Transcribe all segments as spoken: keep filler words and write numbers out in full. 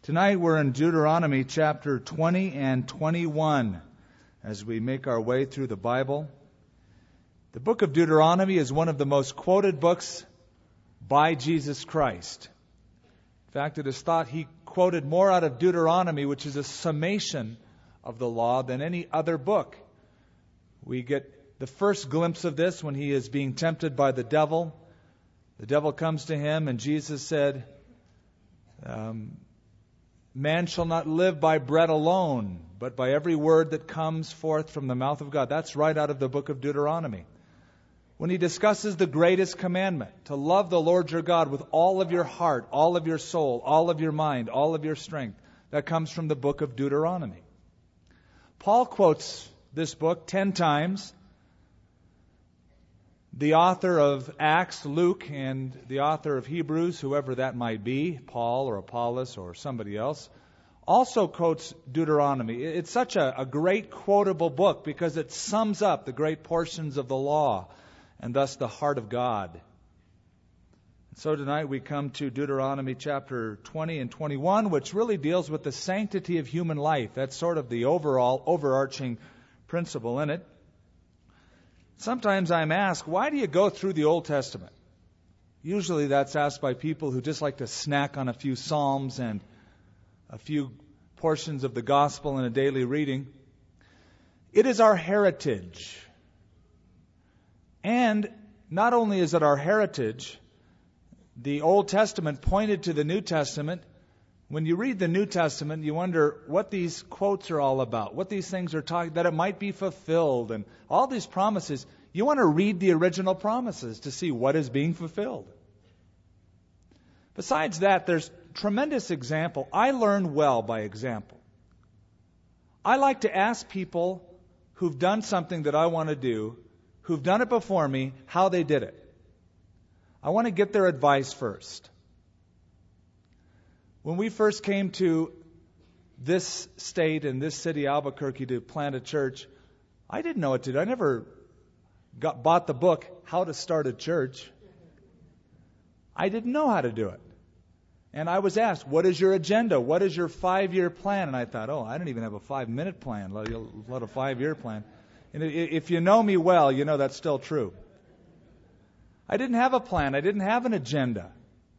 Tonight we're in Deuteronomy chapter twenty and twenty-one as we make our way through the Bible. The book of Deuteronomy is one of the most quoted books by Jesus Christ. In fact, it is thought he quoted more out of Deuteronomy, which is a summation of the law, than any other book. We get the first glimpse of this when he is being tempted by the devil. The devil comes to him and Jesus said, um, Man shall not live by bread alone, but by every word that comes forth from the mouth of God. That's right out of the book of Deuteronomy. When he discusses the greatest commandment, to love the Lord your God with all of your heart, all of your soul, all of your mind, all of your strength, that comes from the book of Deuteronomy. Paul quotes this book ten times. The author of Acts, Luke, and the author of Hebrews, whoever that might be, Paul or Apollos or somebody else, also quotes Deuteronomy. It's such a, a great quotable book because it sums up the great portions of the law and thus the heart of God. So tonight we come to Deuteronomy chapter twenty and twenty-one, which really deals with the sanctity of human life. That's sort of the overall, overarching principle in it. Sometimes I'm asked, why do you go through the Old Testament? Usually that's asked by people who just like to snack on a few Psalms and a few portions of the Gospel in a daily reading. It is our heritage. And not only is it our heritage, the Old Testament pointed to the New Testament. When you read the New Testament, you wonder what these quotes are all about, what these things are talking, that it might be fulfilled, and all these promises. You want to read the original promises to see what is being fulfilled. Besides that, there's tremendous example. I learn well by example. I like to ask people who've done something that I want to do, who've done it before me, how they did it. I want to get their advice first. When we first came to this state and this city, Albuquerque, to plant a church, I didn't know what to do. I never got, bought the book, How to Start a Church. I didn't know how to do it. And I was asked, what is your agenda? What is your five-year plan? And I thought, oh, I don't even have a five-minute plan, let alone a five-year plan. And if you know me well, you know that's still true. I didn't have a plan. I didn't have an agenda.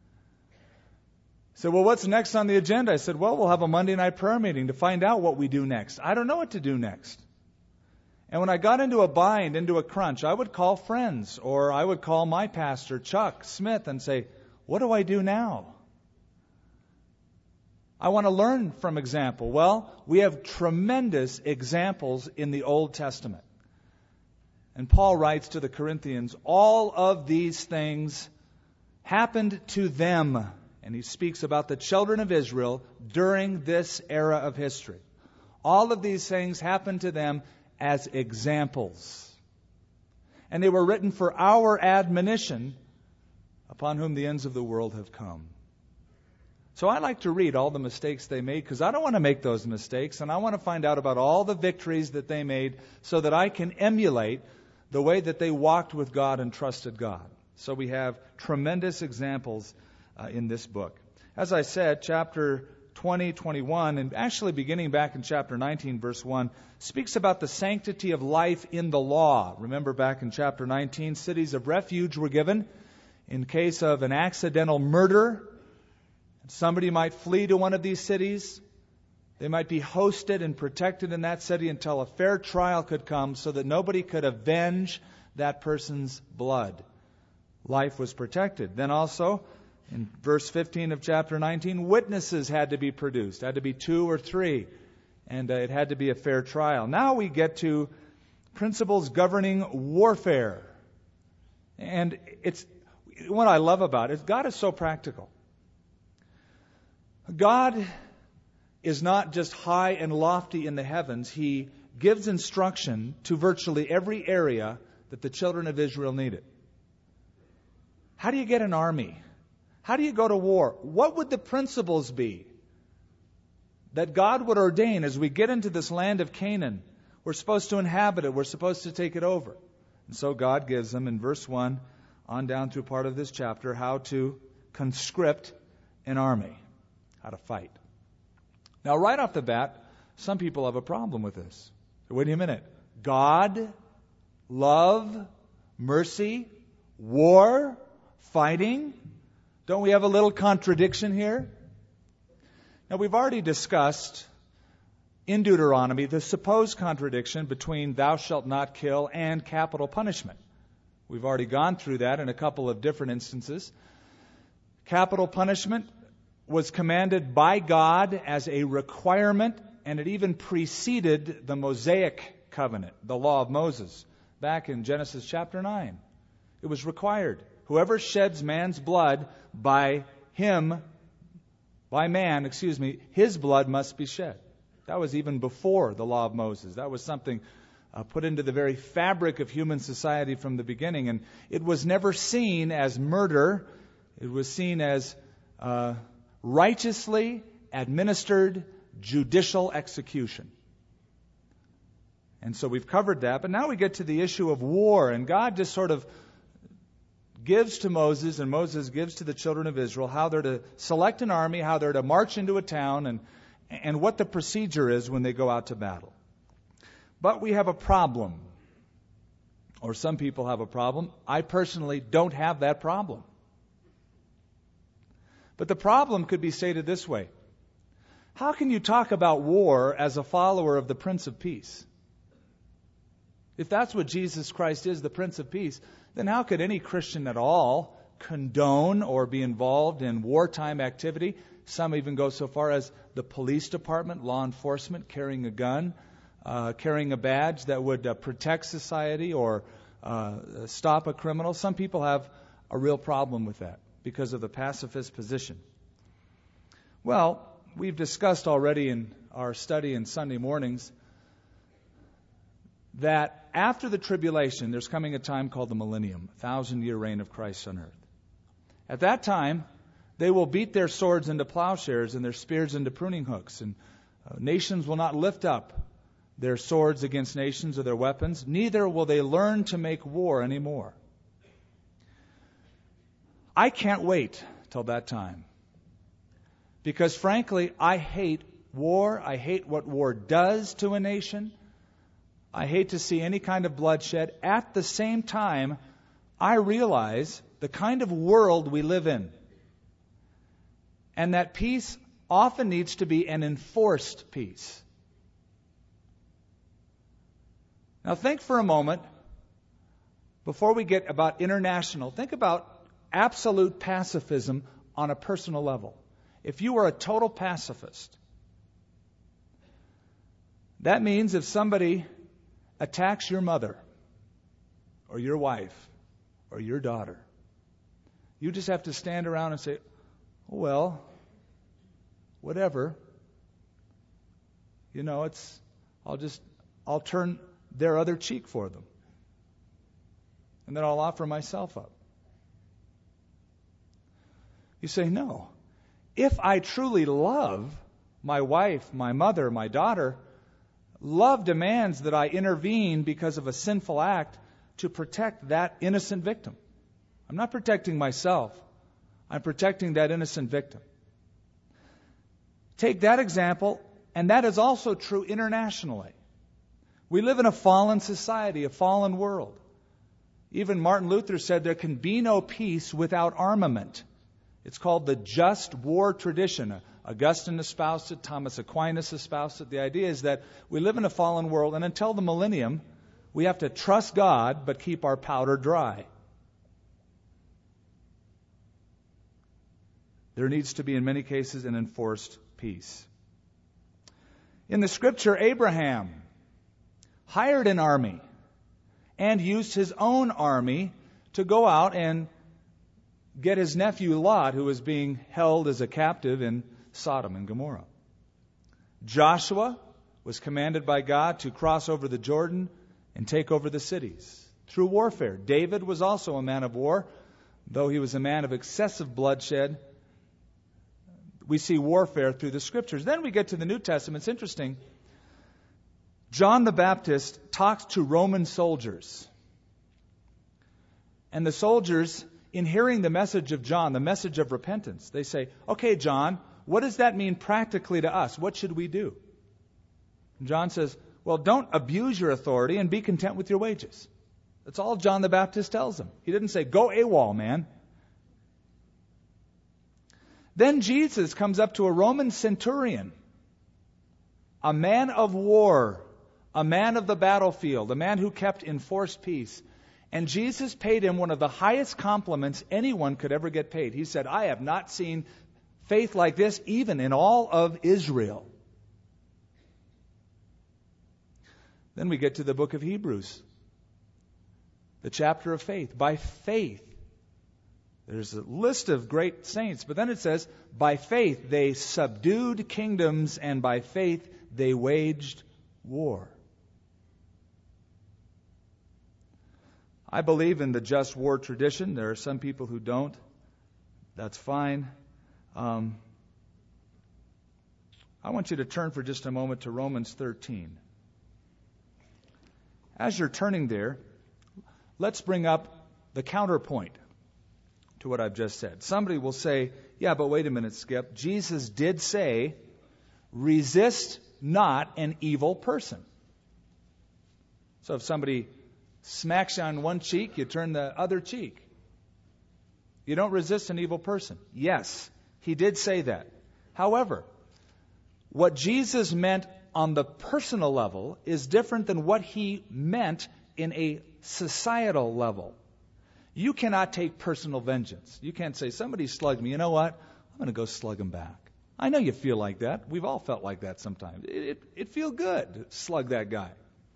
So, well, what's next on the agenda? I said, well, we'll have a Monday night prayer meeting to find out what we do next. I don't know what to do next. And when I got into a bind, into a crunch, I would call friends, or I would call my pastor, Chuck Smith, and say, what do I do now? I want to learn from example. Well, we have tremendous examples in the Old Testament. And Paul writes to the Corinthians, all of these things happened to them. And he speaks about the children of Israel during this era of history. All of these things happened to them as examples. And they were written for our admonition, upon whom the ends of the world have come. So I like to read all the mistakes they made because I don't want to make those mistakes. And I want to find out about all the victories that they made so that I can emulate the way that they walked with God and trusted God. So we have tremendous examples Uh, in this book. As I said, chapter twenty, twenty-one, and actually beginning back in chapter nineteen, verse one, speaks about the sanctity of life in the law. Remember back in chapter nineteen, cities of refuge were given in case of an accidental murder. Somebody might flee to one of these cities. They might be hosted and protected in that city until a fair trial could come so that nobody could avenge that person's blood. Life was protected. Then also, in verse fifteen of chapter nineteen, witnesses had to be produced. Had to be two or three. And uh, it had to be a fair trial. Now we get to principles governing warfare. And it's what I love about it. God is so practical. God is not just high and lofty in the heavens. He gives instruction to virtually every area that the children of Israel needed. How do you get an army? How do you go to war? What would the principles be that God would ordain as we get into this land of Canaan? We're supposed to inhabit it. We're supposed to take it over. And so God gives them in verse one on down through part of this chapter how to conscript an army, how to fight. Now, right off the bat, some people have a problem with this. Wait a minute. God, love, mercy, war, fighting. Don't we have a little contradiction here? Now, we've already discussed in Deuteronomy the supposed contradiction between thou shalt not kill and capital punishment. We've already gone through that in a couple of different instances. Capital punishment was commanded by God as a requirement, and it even preceded the Mosaic covenant, the law of Moses, back in Genesis chapter nine. It was required. Whoever sheds man's blood, by him, by man, excuse me, his blood must be shed. That was even before the law of Moses. That was something uh, put into the very fabric of human society from the beginning. And it was never seen as murder. It was seen as uh, righteously administered judicial execution. And so we've covered that. But now we get to the issue of war. And God just sort of gives to Moses, and Moses gives to the children of Israel, how they're to select an army, how they're to march into a town, and, and what the procedure is when they go out to battle. But we have a problem. Or some people have a problem. I personally don't have that problem. But the problem could be stated this way. How can you talk about war as a follower of the Prince of Peace? If that's what Jesus Christ is, the Prince of Peace, then how could any Christian at all condone or be involved in wartime activity? Some even go so far as the police department, law enforcement, carrying a gun, uh, carrying a badge that would uh, protect society or uh, stop a criminal. Some people have a real problem with that because of the pacifist position. Well, we've discussed already in our study in Sunday mornings that after the tribulation, there's coming a time called the millennium, thousand-year reign of Christ on earth. At that time, they will beat their swords into plowshares and their spears into pruning hooks, and uh, nations will not lift up their swords against nations or their weapons, neither will they learn to make war anymore. I can't wait till that time. Because frankly, I hate war. I hate what war does to a nation. I hate to see any kind of bloodshed. At the same time, I realize the kind of world we live in. And that peace often needs to be an enforced peace. Now think for a moment, before we get about international, think about absolute pacifism on a personal level. If you are a total pacifist, that means if somebody attacks your mother or your wife or your daughter, you just have to stand around and say, oh, well, whatever. You know, it's, I'll just, I'll turn their other cheek for them. And then I'll offer myself up. You say, no. If I truly love my wife, my mother, my daughter, love demands that I intervene because of a sinful act to protect that innocent victim. I'm not protecting myself. I'm protecting that innocent victim. Take that example, and that is also true internationally. We live in a fallen society, a fallen world. Even Martin Luther said there can be no peace without armament. It's called the just war tradition. Augustine espoused it, Thomas Aquinas espoused it. The idea is that we live in a fallen world, and until the millennium, we have to trust God but keep our powder dry. There needs to be, in many cases, an enforced peace. In the Scripture, Abraham hired an army and used his own army to go out and get his nephew Lot, who was being held as a captive in Sodom and Gomorrah. Joshua was commanded by God to cross over the Jordan and take over the cities through warfare. David was also a man of war, though he was a man of excessive bloodshed. We see warfare through the Scriptures. Then we get to the New Testament. It's interesting. John the Baptist talks to Roman soldiers. And the soldiers, in hearing the message of John, the message of repentance, they say, okay, John, what does that mean practically to us? What should we do? And John says, well, don't abuse your authority and be content with your wages. That's all John the Baptist tells them. He didn't say, go AWOL, man. Then Jesus comes up to a Roman centurion, a man of war, a man of the battlefield, a man who kept enforced peace. And Jesus paid him one of the highest compliments anyone could ever get paid. He said, I have not seen faith like this even in all of Israel. Then we get to the book of Hebrews, the chapter of faith. By faith, there's a list of great saints, but then it says, by faith they subdued kingdoms, and by faith they waged war. I believe in the just war tradition. There are some people who don't. That's fine. Um, I want you to turn for just a moment to Romans thirteen. As you're turning there, let's bring up the counterpoint to what I've just said. Somebody will say, yeah, but wait a minute, Skip. Jesus did say, resist not an evil person. So if somebody smacks you on one cheek, you turn the other cheek. You don't resist an evil person. Yes, he did say that. However, what Jesus meant on the personal level is different than what he meant in a societal level. You cannot take personal vengeance. You can't say, somebody slugged me. You know what? I'm going to go slug him back. I know you feel like that. We've all felt like that sometimes. It, it, it feels good to slug that guy.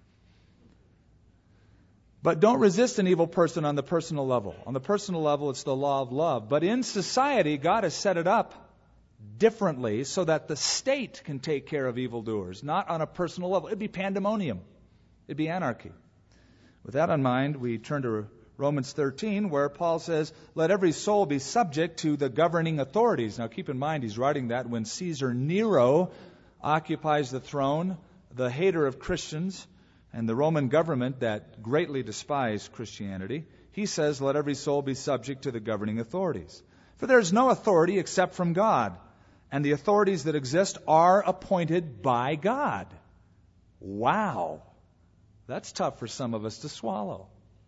But don't resist an evil person on the personal level. On the personal level, it's the law of love. But in society, God has set it up differently so that the state can take care of evildoers, not on a personal level. It'd be pandemonium. It'd be anarchy. With that in mind, we turn to Romans thirteen, where Paul says, let every soul be subject to the governing authorities. Now keep in mind, he's writing that when Caesar Nero occupies the throne, the hater of Christians, and the Roman government that greatly despised Christianity. He says, let every soul be subject to the governing authorities. For there is no authority except from God, and the authorities that exist are appointed by God. Wow. That's tough for some of us to swallow.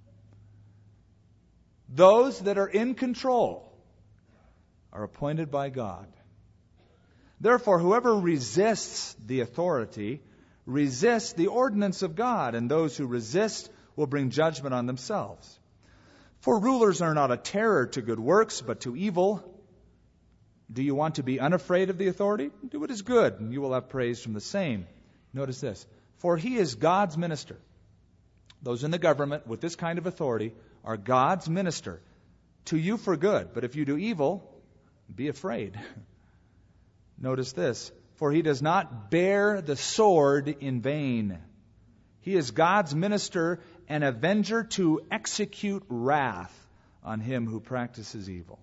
Those that are in control are appointed by God. Therefore, whoever resists the authority resists the ordinance of God, and those who resist will bring judgment on themselves. For rulers are not a terror to good works, but to evil. Do you want to be unafraid of the authority? Do what is good, and you will have praise from the same. Notice this. For he is God's minister. Those in the government with this kind of authority are God's minister to you for good. But if you do evil, be afraid. Notice this. For he does not bear the sword in vain. He is God's minister and avenger to execute wrath on him who practices evil.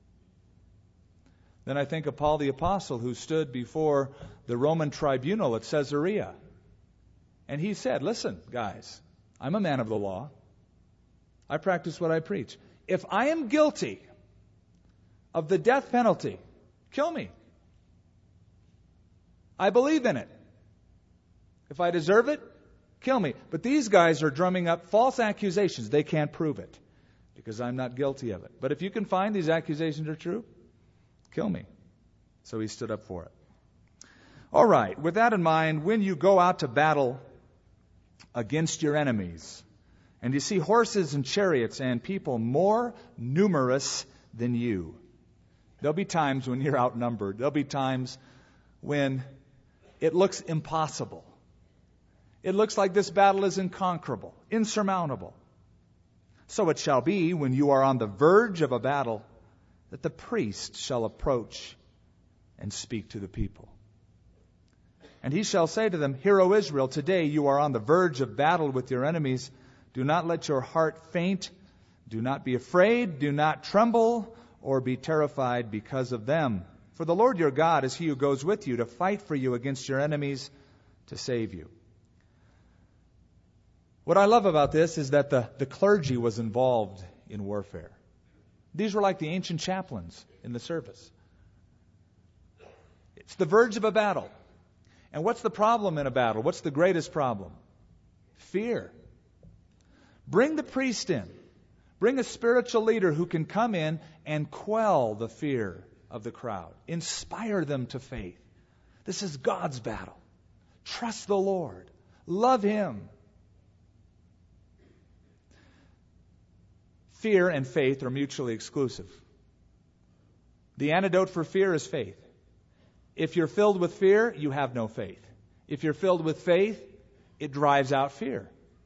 Then I think of Paul the Apostle, who stood before the Roman tribunal at Caesarea. And he said, listen, guys, I'm a man of the law. I practice what I preach. If I am guilty of the death penalty, kill me. I believe in it. If I deserve it, kill me. But these guys are drumming up false accusations. They can't prove it because I'm not guilty of it. But if you can find these accusations are true, kill me. So he stood up for it. All right. With that in mind, when you go out to battle against your enemies, and you see horses and chariots and people more numerous than you, there'll be times when you're outnumbered. There'll be times when it looks impossible. It looks like this battle is inconquerable, insurmountable. So it shall be when you are on the verge of a battle that the priest shall approach and speak to the people. And he shall say to them, Hear, O Israel, today you are on the verge of battle with your enemies. Do not let your heart faint. Do not be afraid. Do not tremble or be terrified because of them. For the Lord your God is he who goes with you to fight for you against your enemies to save you. What I love about this is that the, the clergy was involved in warfare. These were like the ancient chaplains in the service. It's the verge of a battle. And what's the problem in a battle? What's the greatest problem? Fear. Bring the priest in. Bring a spiritual leader who can come in and quell the fear of the crowd. Inspire them to faith. This is God's battle. Trust the Lord. Love Him. Fear and faith are mutually exclusive. The antidote for fear is faith. If you're filled with fear, you have no faith. If you're filled with faith, it drives out fear.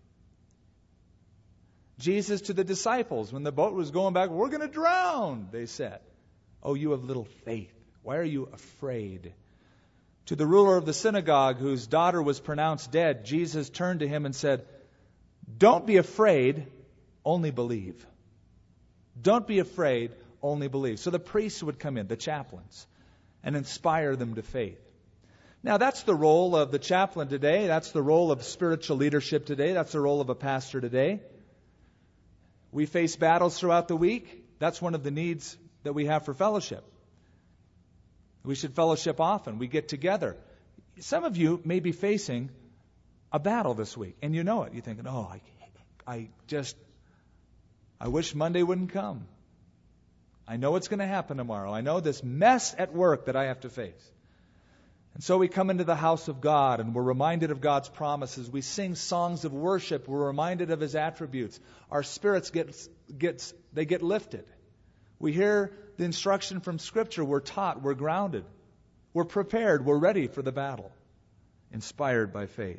Jesus to the disciples, when the boat was going back, we're going to drown, they said. Oh, you have little faith. Why are you afraid? To the ruler of the synagogue, whose daughter was pronounced dead, Jesus turned to him and said, don't be afraid, only believe. Don't be afraid, only believe. So the priests would come in, the chaplains, and inspire them to faith. Now that's the role of the chaplain today. That's the role of spiritual leadership today. That's the role of a pastor today. We face battles throughout the week. That's one of the needs that we have for fellowship. We should fellowship often. We get together. Some of you may be facing a battle this week, and you know it. You're thinking, oh, I, I just, I wish Monday wouldn't come. I know what's going to happen tomorrow. I know this mess at work that I have to face. And so we come into the house of God, and we're reminded of God's promises. We sing songs of worship. We're reminded of His attributes. Our spirits get, gets, they get lifted. We hear the instruction from Scripture. We're taught. We're grounded. We're prepared. We're ready for the battle, inspired by faith.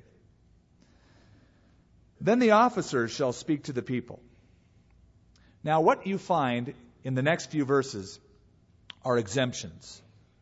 Then the officers shall speak to the people. Now, what you find in the next few verses are exemptions.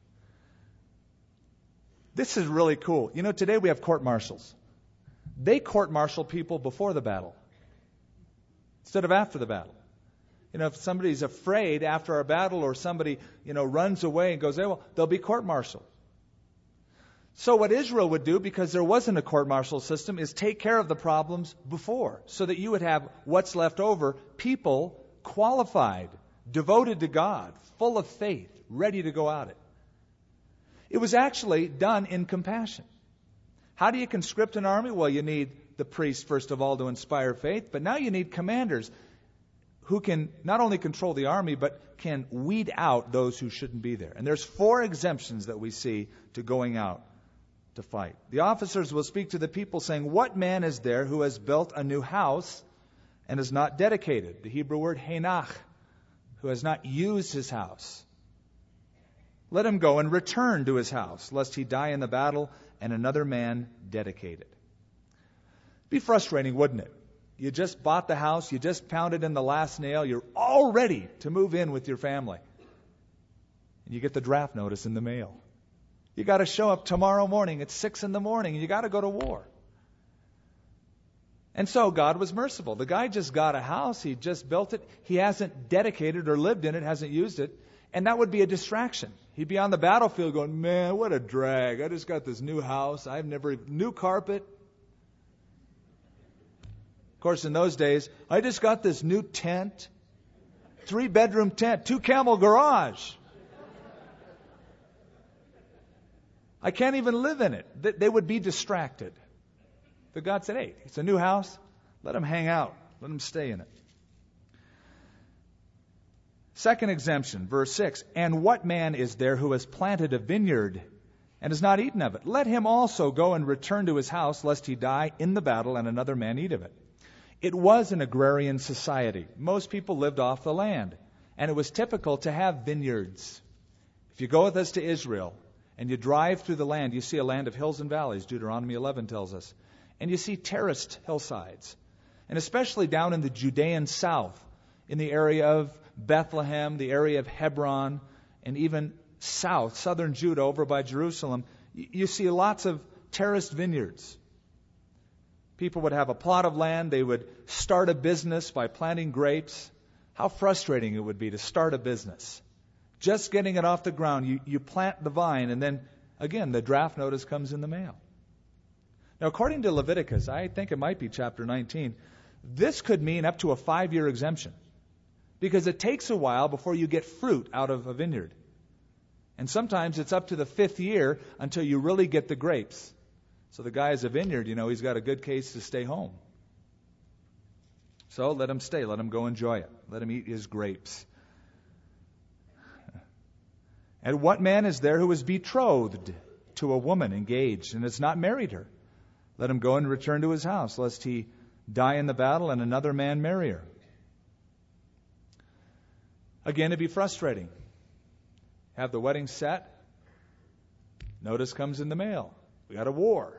This is really cool. You know, today we have court-martials. They court-martial people before the battle instead of after the battle. You know, if somebody's afraid after a battle, or somebody, you know, runs away and goes, hey, well, they'll be court-martialed. So what Israel would do, because there wasn't a court-martial system, is take care of the problems before, so that you would have what's left over, people qualified, devoted to God, full of faith, ready to go at it. It was actually done in compassion. How do you conscript an army? Well, you need the priest, first of all, to inspire faith, but now you need commanders who can not only control the army, but can weed out those who shouldn't be there. And there's four exemptions that we see to going out to fight. The officers will speak to the people saying, what man is there who has built a new house and is not dedicated? The Hebrew word henach, who has not used his house. Let him go and return to his house, lest he die in the battle and another man dedicate it. Be frustrating, wouldn't it? You just bought the house, you just pounded in the last nail, you're all ready to move in with your family. And you get the draft notice in the mail. You got to show up tomorrow morning at six in the morning, and you got to go to war. And so God was merciful. The guy just got a house, he just built it, he hasn't dedicated or lived in it, hasn't used it, and that would be a distraction. He'd be on the battlefield going, man, what a drag. I just got this new house. I've never, new carpet. Of course, in those days, I just got this new tent, three bedroom tent, two camel garage. I can't even live in it. They would be distracted. But God said, hey, it's a new house. Let them hang out. Let them stay in it. Second exemption, verse six. And what man is there who has planted a vineyard and has not eaten of it? Let him also go and return to his house, lest he die in the battle and another man eat of it. It was an agrarian society. Most people lived off the land. And it was typical to have vineyards. If you go with us to Israel and you drive through the land, you see a land of hills and valleys, Deuteronomy eleven tells us. And you see terraced hillsides. And especially down in the Judean south, in the area of Bethlehem, the area of Hebron, and even south, southern Judah, over by Jerusalem, you see lots of terraced vineyards. People would have a plot of land. They would start a business by planting grapes. How frustrating it would be to start a business. Just getting it off the ground. You, you plant the vine, and then, again, the draft notice comes in the mail. Now, according to Leviticus, I think it might be chapter nineteen, this could mean up to a five-year exemption. Because it takes a while before you get fruit out of a vineyard. And sometimes it's up to the fifth year until you really get the grapes. So the guy has a vineyard, you know, he's got a good case to stay home. So let him stay. Let him go enjoy it. Let him eat his grapes. And what man is there who is betrothed to a woman engaged and has not married her? Let him go and return to his house, lest he die in the battle and another man marry her. Again, it'd be frustrating. Have the wedding set. Notice comes in the mail. We got a war.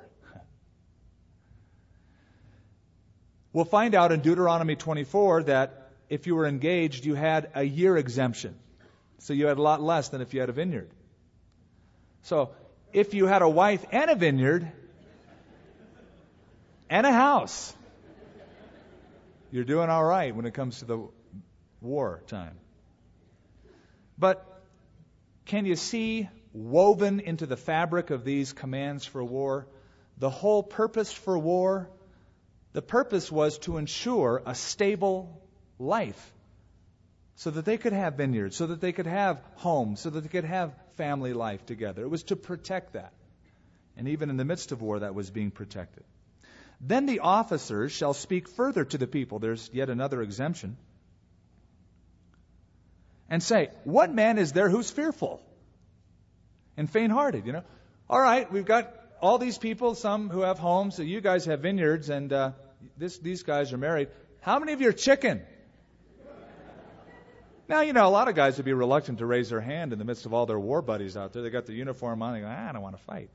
We'll find out in Deuteronomy twenty-four that if you were engaged, you had a year exemption. So you had a lot less than if you had a vineyard. So if you had a wife and a vineyard and a house, you're doing all right when it comes to the war time. But can you see woven into the fabric of these commands for war the whole purpose for war? The purpose was to ensure a stable life so that they could have vineyards, so that they could have homes, so that they could have family life together. It was to protect that. And even in the midst of war, that was being protected. Then the officers shall speak further to the people. There's yet another exemption. And say, what man is there who's fearful and faint-hearted? You know, all right, we've got all these people, some who have homes, so you guys have vineyards, and uh, this, these guys are married. How many of you are chicken? Now, you know, a lot of guys would be reluctant to raise their hand in the midst of all their war buddies out there. They got their uniform on, and they go, ah, I don't want to fight.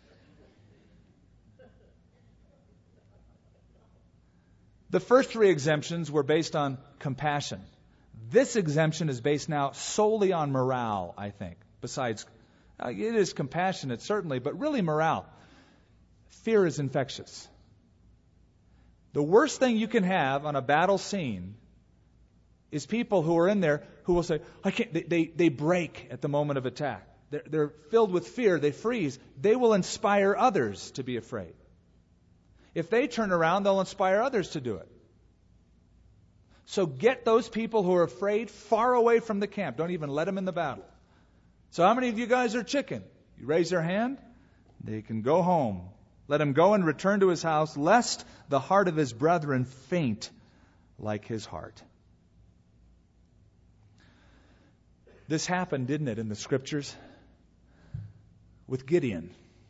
The first three exemptions were based on compassion. This exemption is based now solely on morale, I think. Besides, uh, it is compassionate, certainly, but really morale. Fear is infectious. The worst thing you can have on a battle scene is people who are in there who will say, I can't, they, they, they break at the moment of attack. They're, they're filled with fear. They freeze. They will inspire others to be afraid. If they turn around, they'll inspire others to do it. So get those people who are afraid far away from the camp. Don't even let them in the battle. So how many of you guys are chicken? You raise your hand, they can go home. Let him go and return to his house, lest the heart of his brethren faint like his heart. This happened, didn't it, in the Scriptures? With Gideon.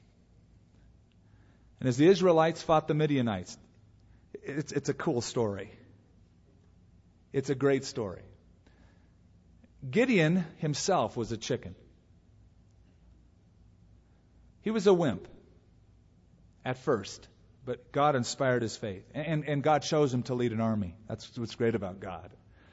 And as the Israelites fought the Midianites, it's, it's a cool story. It's a great story. Gideon himself was a chicken. He was a wimp at first, but God inspired his faith. And, and God chose him to lead an army. That's what's great about God.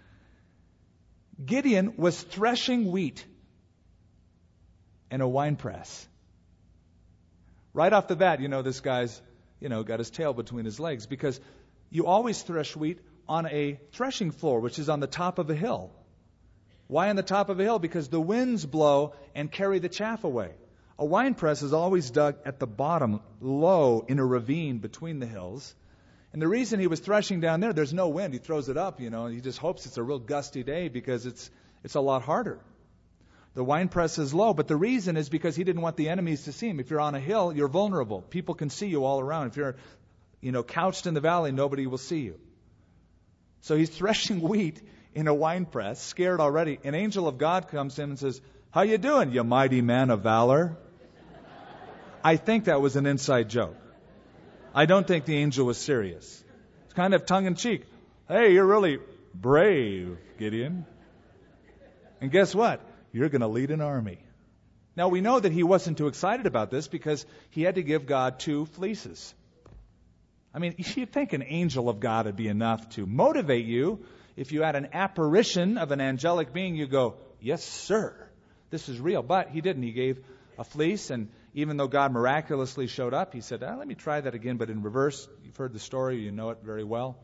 Gideon was threshing wheat in a wine press. Right off the bat, you know, this guy's, you know, got his tail between his legs, because you always thresh wheat on a threshing floor, which is on the top of a hill. Why on the top of a hill? Because the winds blow and carry the chaff away. A wine press is always dug at the bottom, low in a ravine between the hills. And the reason he was threshing down there, there's no wind. He throws it up, you know, and he just hopes it's a real gusty day because it's it's a lot harder. The wine press is low, but the reason is because he didn't want the enemies to see him. If you're on a hill, you're vulnerable. People can see you all around. If you're, you know, couched in the valley, nobody will see you. So he's threshing wheat in a wine press, scared already. An angel of God comes to him and says, "How you doing, you mighty man of valor?" I think that was an inside joke. I don't think the angel was serious. It's kind of tongue-in-cheek. Hey, you're really brave, Gideon. And guess what? You're going to lead an army. Now, we know that he wasn't too excited about this because he had to give God two fleeces. I mean, you'd think an angel of God would be enough to motivate you. If you had an apparition of an angelic being, you go, yes, sir, this is real. But he didn't. He gave a fleece, and even though God miraculously showed up, he said, ah, let me try that again, but in reverse. You've heard the story. You know it very well.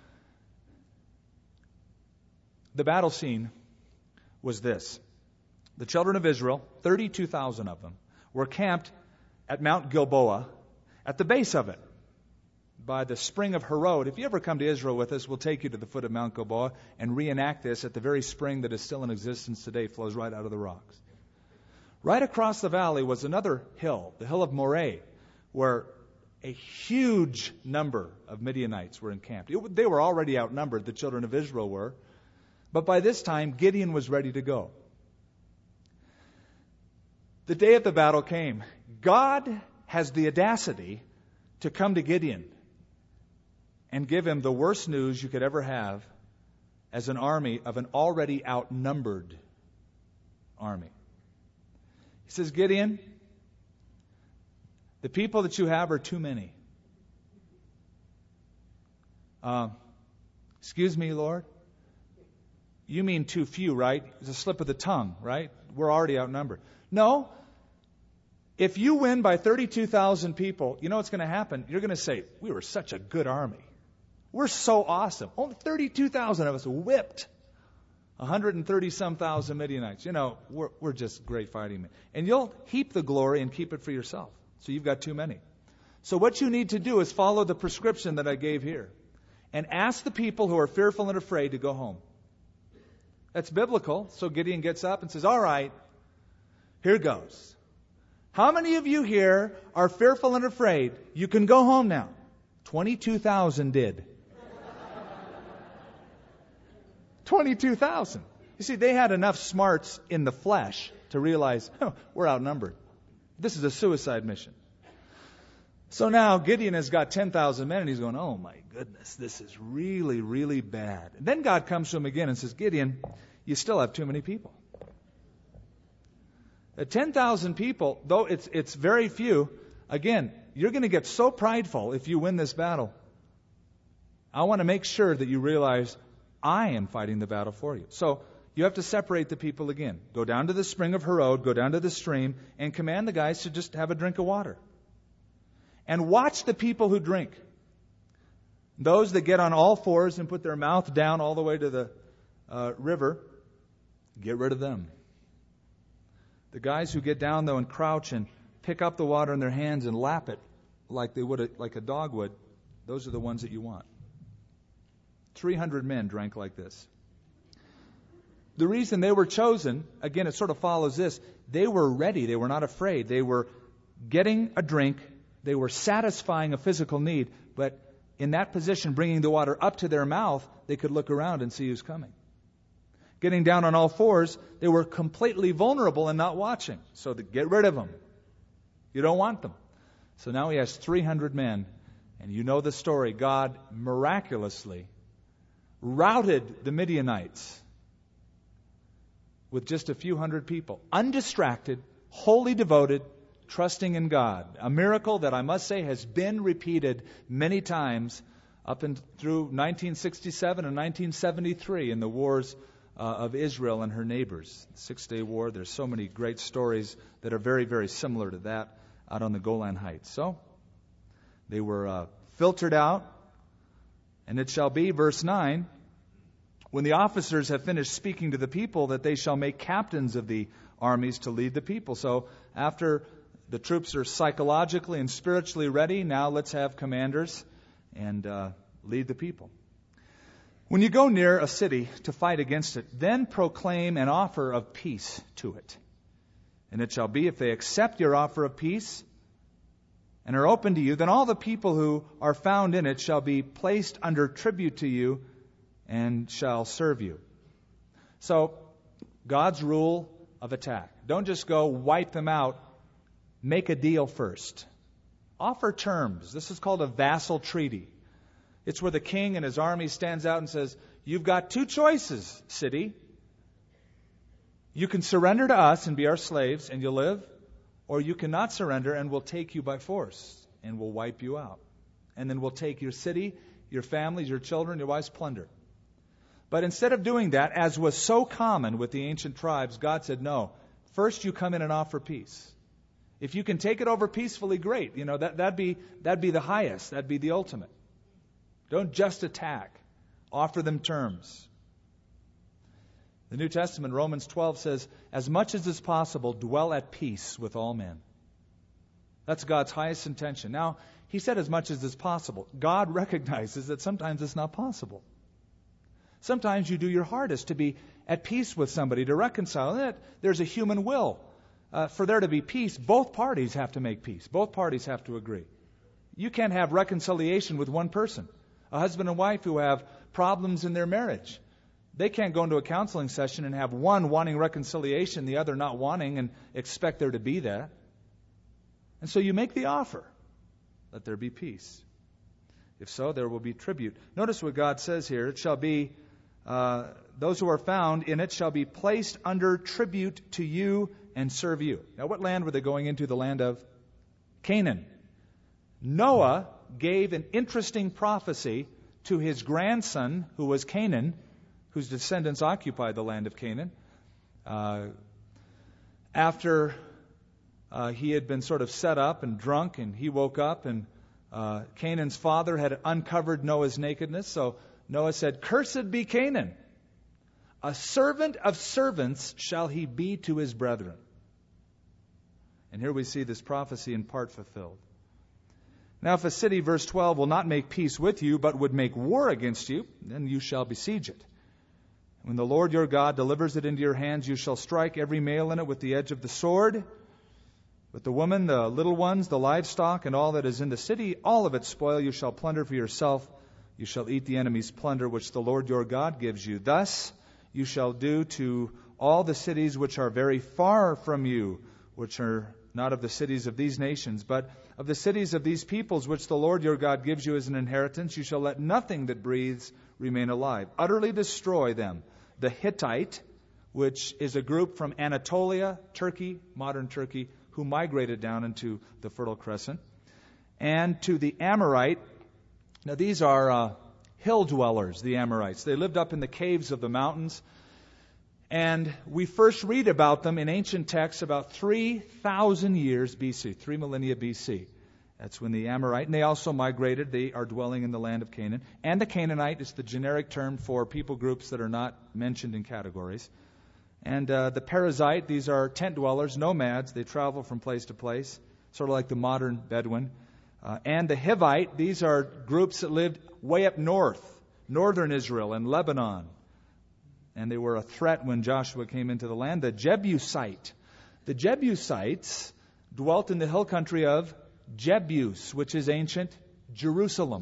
The battle scene was this. The children of Israel, thirty-two thousand of them, were camped at Mount Gilboa, at the base of it, by the spring of Harod. If you ever come to Israel with us, we'll take you to the foot of Mount Gilboa and reenact this at the very spring that is still in existence today, flows right out of the rocks. Right across the valley was another hill, the hill of Moreh, where a huge number of Midianites were encamped. It, they were already outnumbered, the children of Israel were. But by this time, Gideon was ready to go. The day of the battle came. God has the audacity to come to Gideon and give him the worst news you could ever have as an army of an already outnumbered army. He says, Gideon, the people that you have are too many. Uh, excuse me, Lord? You mean too few, right? It's a slip of the tongue, right? We're already outnumbered. No. If you win by thirty-two thousand people, you know what's going to happen? You're going to say, we were such a good army. We're so awesome. Only thirty-two thousand of us whipped one hundred thirty some thousand Midianites. You know, we're, we're just great fighting men. And you'll heap the glory and keep it for yourself. So you've got too many. So what you need to do is follow the prescription that I gave here. And ask the people who are fearful and afraid to go home. That's biblical. So Gideon gets up and says, all right, here goes. How many of you here are fearful and afraid? You can go home now. twenty-two thousand did. twenty-two thousand. You see, they had enough smarts in the flesh to realize, oh, we're outnumbered. This is a suicide mission. So now Gideon has got ten thousand men, and he's going, oh my goodness, this is really, really bad. And then God comes to him again and says, Gideon, you still have too many people. At ten thousand people, though it's it's very few, again, you're going to get so prideful if you win this battle. I want to make sure that you realize I am fighting the battle for you. So you have to separate the people again. Go down to the spring of Harod, go down to the stream, and command the guys to just have a drink of water. And watch the people who drink. Those that get on all fours and put their mouth down all the way to the uh, river, get rid of them. The guys who get down, though, and crouch and pick up the water in their hands and lap it like they would, a, like a dog would, those are the ones that you want. three hundred men drank like this. The reason they were chosen, again, it sort of follows this. They were ready. They were not afraid. They were getting a drink. They were satisfying a physical need. But in that position, bringing the water up to their mouth, they could look around and see who's coming. Getting down on all fours, they were completely vulnerable and not watching. So to get rid of them. You don't want them. So now he has three hundred men. And you know the story. God miraculously routed the Midianites with just a few hundred people. Undistracted, wholly devoted, trusting in God. A miracle that I must say has been repeated many times up and through nineteen sixty-seven and nineteen seventy-three in the wars uh, of Israel and her neighbors. The Six-Day War. There's so many great stories that are very, very similar to that out on the Golan Heights. So they were uh, filtered out. And it shall be, verse nine, when the officers have finished speaking to the people, that they shall make captains of the armies to lead the people. So after the troops are psychologically and spiritually ready, now let's have commanders and uh, lead the people. When you go near a city to fight against it, then proclaim an offer of peace to it. And it shall be, if they accept your offer of peace and are open to you, then all the people who are found in it shall be placed under tribute to you and shall serve you. So, God's rule of attack. Don't just go wipe them out. Make a deal first. Offer terms. This is called a vassal treaty. It's where the king and his army stands out and says, you've got two choices, city. You can surrender to us and be our slaves and you'll live, or you cannot surrender and we'll take you by force and we'll wipe you out. And then we'll take your city, your families, your children, your wives, plunder. But instead of doing that, as was so common with the ancient tribes, God said, no, first you come in and offer peace. If you can take it over peacefully, great. You know, that, that'd be, that'd be the highest. That'd be the ultimate. Don't just attack. Offer them terms. The New Testament, Romans twelve says, as much as is possible, dwell at peace with all men. That's God's highest intention. Now, he said as much as is possible. God recognizes that sometimes it's not possible. Sometimes you do your hardest to be at peace with somebody, to reconcile it. There's a human will. uh, for there to be peace, both parties have to make peace. Both parties have to agree. You can't have reconciliation with one person. A husband and wife who have problems in their marriage. They can't go into a counseling session and have one wanting reconciliation, the other not wanting, and expect there to be that. And so you make the offer. Let there be peace. If so, there will be tribute. Notice what God says here. It shall be, uh, those who are found in it shall be placed under tribute to you and serve you. Now, what land were they going into? The land of Canaan. Noah gave an interesting prophecy to his grandson, who was Canaan, whose descendants occupied the land of Canaan. Uh, after uh, he had been sort of set up and drunk, and he woke up, and uh, Canaan's father had uncovered Noah's nakedness. So Noah said, "Cursed be Canaan. A servant of servants shall he be to his brethren." And here we see this prophecy in part fulfilled. Now, if a city, verse twelve, will not make peace with you, but would make war against you, then you shall besiege it. When the Lord your God delivers it into your hands, you shall strike every male in it with the edge of the sword. But the woman, the little ones, the livestock, and all that is in the city, all of its spoil you shall plunder for yourself. You shall eat the enemy's plunder, which the Lord your God gives you. Thus you shall do to all the cities which are very far from you, which are not of the cities of these nations, but of the cities of these peoples, which the Lord your God gives you as an inheritance. You shall let nothing that breathes remain alive. Utterly destroy them. The Hittite, which is a group from Anatolia, Turkey, modern Turkey, who migrated down into the Fertile Crescent, and to the Amorite. Now these are uh, hill dwellers, the Amorites. They lived up in the caves of the mountains. And we first read about them in ancient texts about three thousand years B C, three millennia B C. That's when the Amorite, and they also migrated. They are dwelling in the land of Canaan. And the Canaanite is the generic term for people groups that are not mentioned in categories. And uh, the Perizzite, these are tent dwellers, nomads. They travel from place to place, sort of like the modern Bedouin. Uh, and the Hivite, these are groups that lived way up north, northern Israel and Lebanon. And they were a threat when Joshua came into the land. The Jebusite. The Jebusites dwelt in the hill country of Jebus, which is ancient Jerusalem.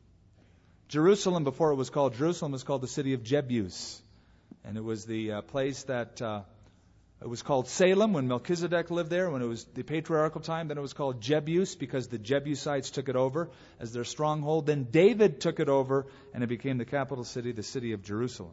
Jerusalem, before it was called Jerusalem, was called the city of Jebus. And it was the uh, place that, uh, it was called Salem when Melchizedek lived there. When it was the patriarchal time, then it was called Jebus because the Jebusites took it over as their stronghold. Then David took it over and it became the capital city, the city of Jerusalem.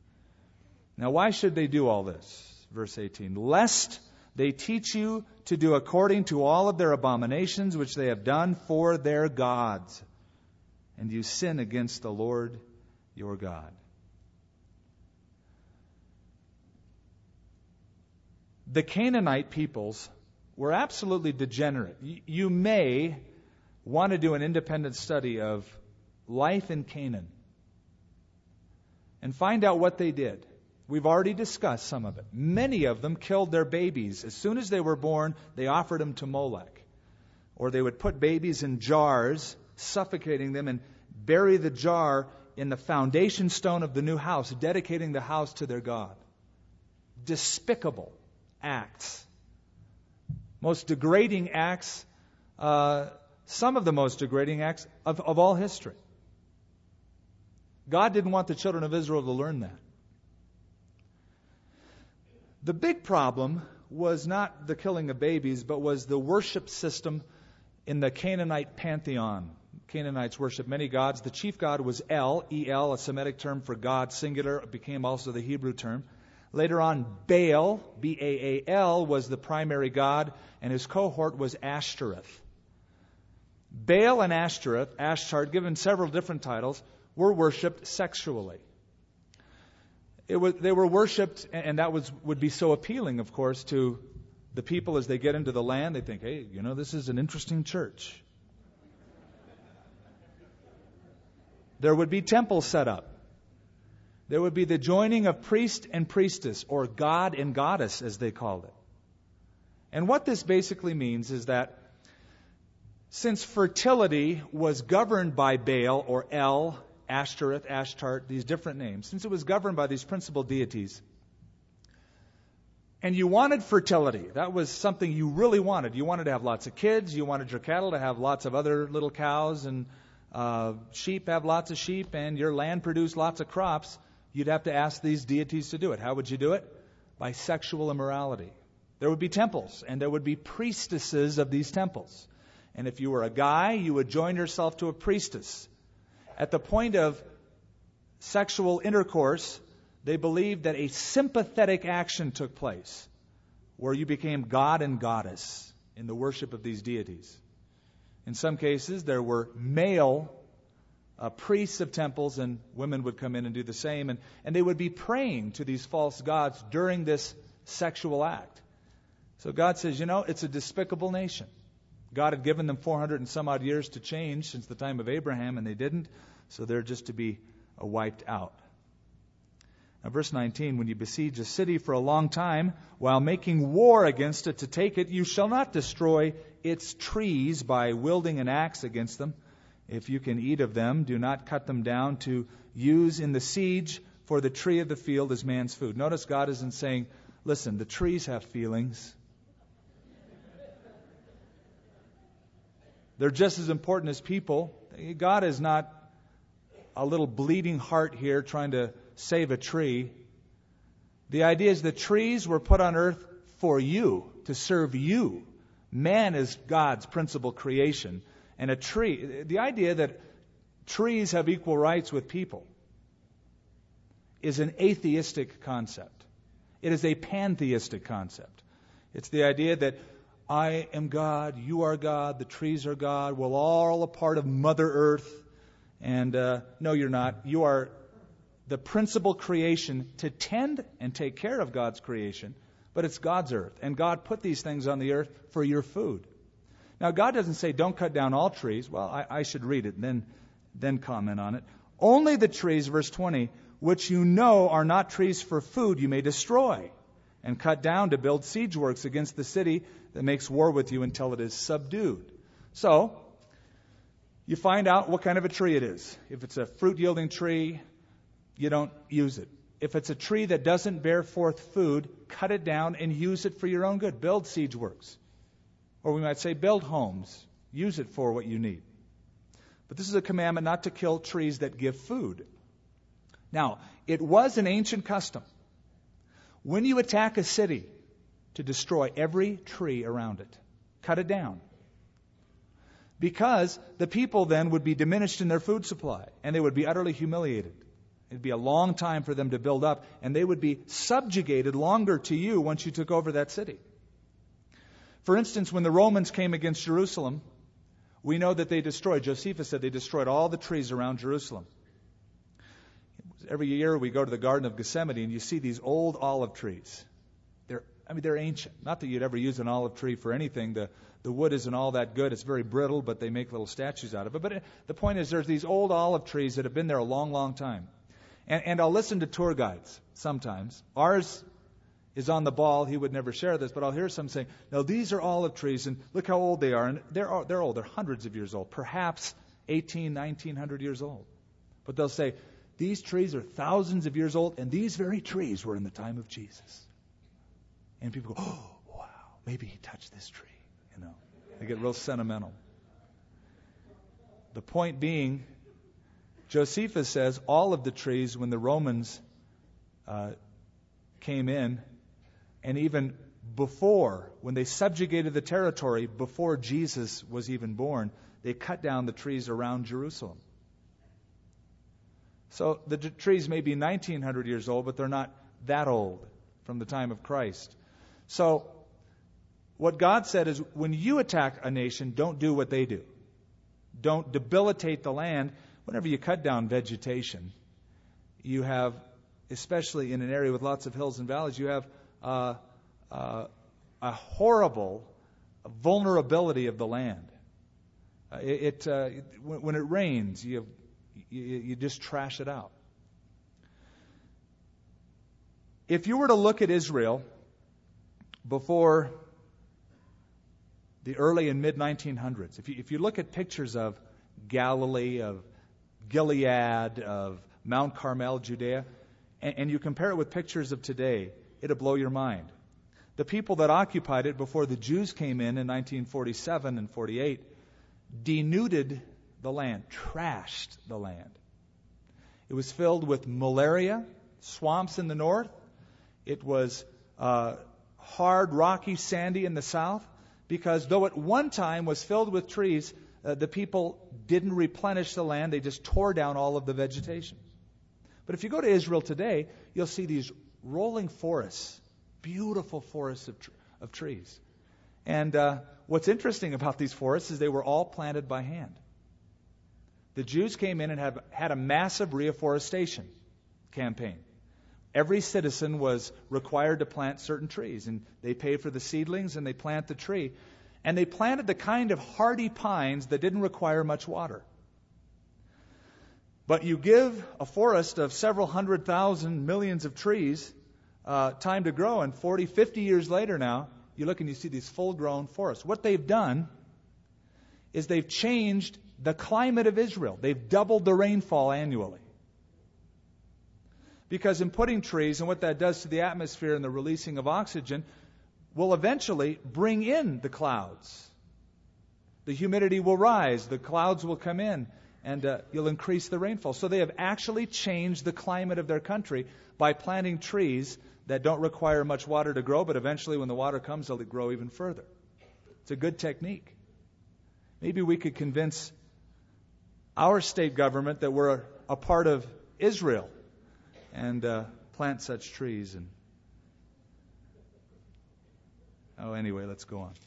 Now, why should they do all this? Verse eighteen. Lest they teach you to do according to all of their abominations which they have done for their gods, and you sin against the Lord your God. The Canaanite peoples were absolutely degenerate. You may want to do an independent study of life in Canaan and find out what they did. We've already discussed some of it. Many of them killed their babies. As soon as they were born, they offered them to Molech. Or they would put babies in jars, suffocating them, and bury the jar in the foundation stone of the new house, dedicating the house to their God. Despicable acts. Most degrading acts, uh, some of the most degrading acts of, of all history. God didn't want the children of Israel to learn that. The big problem was not the killing of babies, but was the worship system in the Canaanite pantheon. Canaanites worshiped many gods. The chief god was El, E L, a Semitic term for God, singular. It became also the Hebrew term. Later on, Baal, B A A L, was the primary god, and his cohort was Ashtoreth. Baal and Ashtoreth, Ashtart, given several different titles, were worshipped sexually. It was, they were worshipped, and that was would be so appealing, of course, to the people as they get into the land. They think, hey, you know, this is an interesting church. There would be temples set up. There would be the joining of priest and priestess, or god and goddess, as they called it. And what this basically means is that since fertility was governed by Baal, or El, Ashtoreth, Ashtart, these different names, since it was governed by these principal deities, And you wanted fertility. That was something you really wanted. You wanted to have lots of kids. You wanted your cattle to have lots of other little cows, and uh, sheep have lots of sheep, and your land produce lots of crops. You'd have to ask these deities to do it. How would you do it? By sexual immorality. There would be temples, and there would be priestesses of these temples. And if you were a guy, you would join yourself to a priestess. At the point of sexual intercourse, they believed that a sympathetic action took place, where you became god and goddess in the worship of these deities. In some cases, there were male uh, priests of temples, and women would come in and do the same, and, and they would be praying to these false gods during this sexual act. So God says, you know, it's a despicable nation. God had given them four hundred and some odd years to change since the time of Abraham, and they didn't, so they're just to be uh, wiped out. Now, verse nineteen, when you besiege a city for a long time, while making war against it to take it, you shall not destroy its trees by wielding an axe against them. If you can eat of them, do not cut them down to use in the siege, for the tree of the field is man's food. Notice God isn't saying, listen, the trees have feelings. They're just as important as people. God is not a little bleeding heart here trying to save a tree. The idea is the trees were put on earth for you, to serve you. Man is God's principal creation. And a tree, the idea that trees have equal rights with people is an atheistic concept. It is a pantheistic concept. It's the idea that I am God, you are God, the trees are God, we're all a part of Mother Earth. And uh, no, you're not. You are the principal creation to tend and take care of God's creation, but it's God's earth. And God put these things on the earth for your food. Now, God doesn't say don't cut down all trees. Well, I, I should read it and then, then comment on it. Only the trees, verse twenty, which you know are not trees for food, you may destroy and cut down to build siege works against the city that makes war with you until it is subdued. So, you find out what kind of a tree it is. If it's a fruit-yielding tree, you don't use it. If it's a tree that doesn't bear forth food, cut it down and use it for your own good. Build siege works. Or we might say build homes. Use it for what you need. But this is a commandment not to kill trees that give food. Now, it was an ancient custom. When you attack a city, to destroy every tree around it. Cut it down. Because the people then would be diminished in their food supply, and they would be utterly humiliated. It'd be a long time for them to build up, and they would be subjugated longer to you once you took over that city. For instance, when the Romans came against Jerusalem, we know that they destroyed, Josephus said they destroyed all the trees around Jerusalem. Every year we go to the Garden of Gethsemane and you see these old olive trees. They're, I mean, they're ancient. Not that you'd ever use an olive tree for anything. The, the wood isn't all that good. It's very brittle, but they make little statues out of it. But it, the point is there's these old olive trees that have been there a long, long time. And, and I'll listen to tour guides sometimes. Ours is on the ball. He would never share this, but I'll hear some saying, no, these are olive trees, and look how old they are. And they're, they're old. They're hundreds of years old, perhaps eighteen, nineteen hundred years old. But they'll say, these trees are thousands of years old, and these very trees were in the time of Jesus. And people go, oh, wow, maybe he touched this tree. You know, they get real sentimental. The point being, Josephus says all of the trees, when the Romans uh, came in, and even before, when they subjugated the territory, before Jesus was even born, they cut down the trees around Jerusalem. So the d- trees may be nineteen hundred years old, but they're not that old from the time of Christ. So what God said is, when you attack a nation, don't do what they do. Don't debilitate the land. Whenever you cut down vegetation, you have, especially in an area with lots of hills and valleys, you have uh, uh, a horrible vulnerability of the land. Uh, it, it uh, when, when it rains, you have You, you just trash it out. If you were to look at Israel before the early and mid nineteen hundreds, if you, if you look at pictures of Galilee, of Gilead, of Mount Carmel, Judea, and, and you compare it with pictures of today, it'll blow your mind. the people that occupied it before the Jews came in in nineteen forty-seven and forty-eight denuded the land, trashed the land. It was filled with malaria, swamps in the north. It was uh, hard, rocky, sandy in the south, because though at one time was filled with trees, uh, the people didn't replenish the land. They just tore down all of the vegetation. But if you go to Israel today, you'll see these rolling forests, beautiful forests of, tr- of trees. And uh, what's interesting about these forests is they were all planted by hand. The Jews came in and have, had a massive reforestation campaign. Every citizen was required to plant certain trees, and they paid for the seedlings and they plant the tree. And they planted the kind of hardy pines that didn't require much water. But you give a forest of several hundred thousand millions of trees uh, time to grow, and forty, fifty years later now, you look and you see these full-grown forests. What they've done is they've changed the climate of Israel. They've doubled the rainfall annually. Because in putting trees, and what that does to the atmosphere and the releasing of oxygen, will eventually bring in the clouds. The humidity will rise, the clouds will come in, and uh, you'll increase the rainfall. So they have actually changed the climate of their country by planting trees that don't require much water to grow, but eventually when the water comes, they'll grow even further. It's a good technique. Maybe we could convince our state government that we're a, a part of Israel and uh, plant such trees. And oh, anyway, let's go on.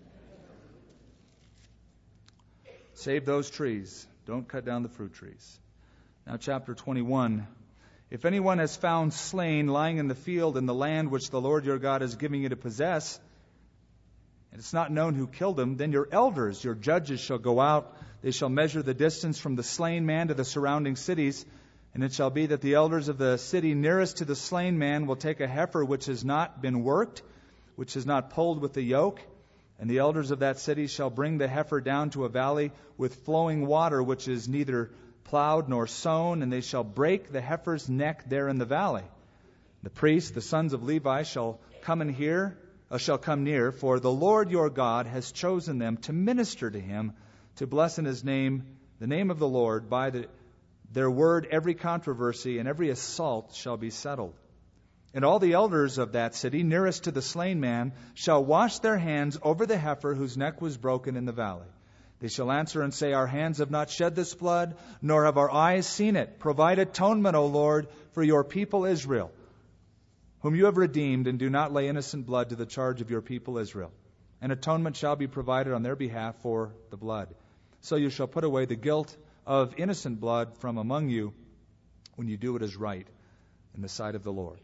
Save those trees. Don't cut down the fruit trees. Now, chapter twenty-one. If anyone has found slain lying in the field in the land which the Lord your God is giving you to possess, and it's not known who killed him, then your elders, your judges, shall go out. They shall measure the distance from the slain man to the surrounding cities. And it shall be that the elders of the city nearest to the slain man will take a heifer which has not been worked, which is not pulled with the yoke. And the elders of that city shall bring the heifer down to a valley with flowing water, which is neither plowed nor sown, and they shall break the heifer's neck there in the valley. The priests, the sons of Levi, shall come in here, uh, shall come near, for the Lord your God has chosen them to minister to him, to bless in his name, the name of the Lord. By the, their word every controversy and every assault shall be settled. And all the elders of that city, nearest to the slain man, shall wash their hands over the heifer whose neck was broken in the valley. They shall answer and say, our hands have not shed this blood, nor have our eyes seen it. Provide atonement, O Lord, for your people Israel, whom you have redeemed, and do not lay innocent blood to the charge of your people Israel. And atonement shall be provided on their behalf for the blood. So you shall put away the guilt of innocent blood from among you when you do what is right in the sight of the Lord.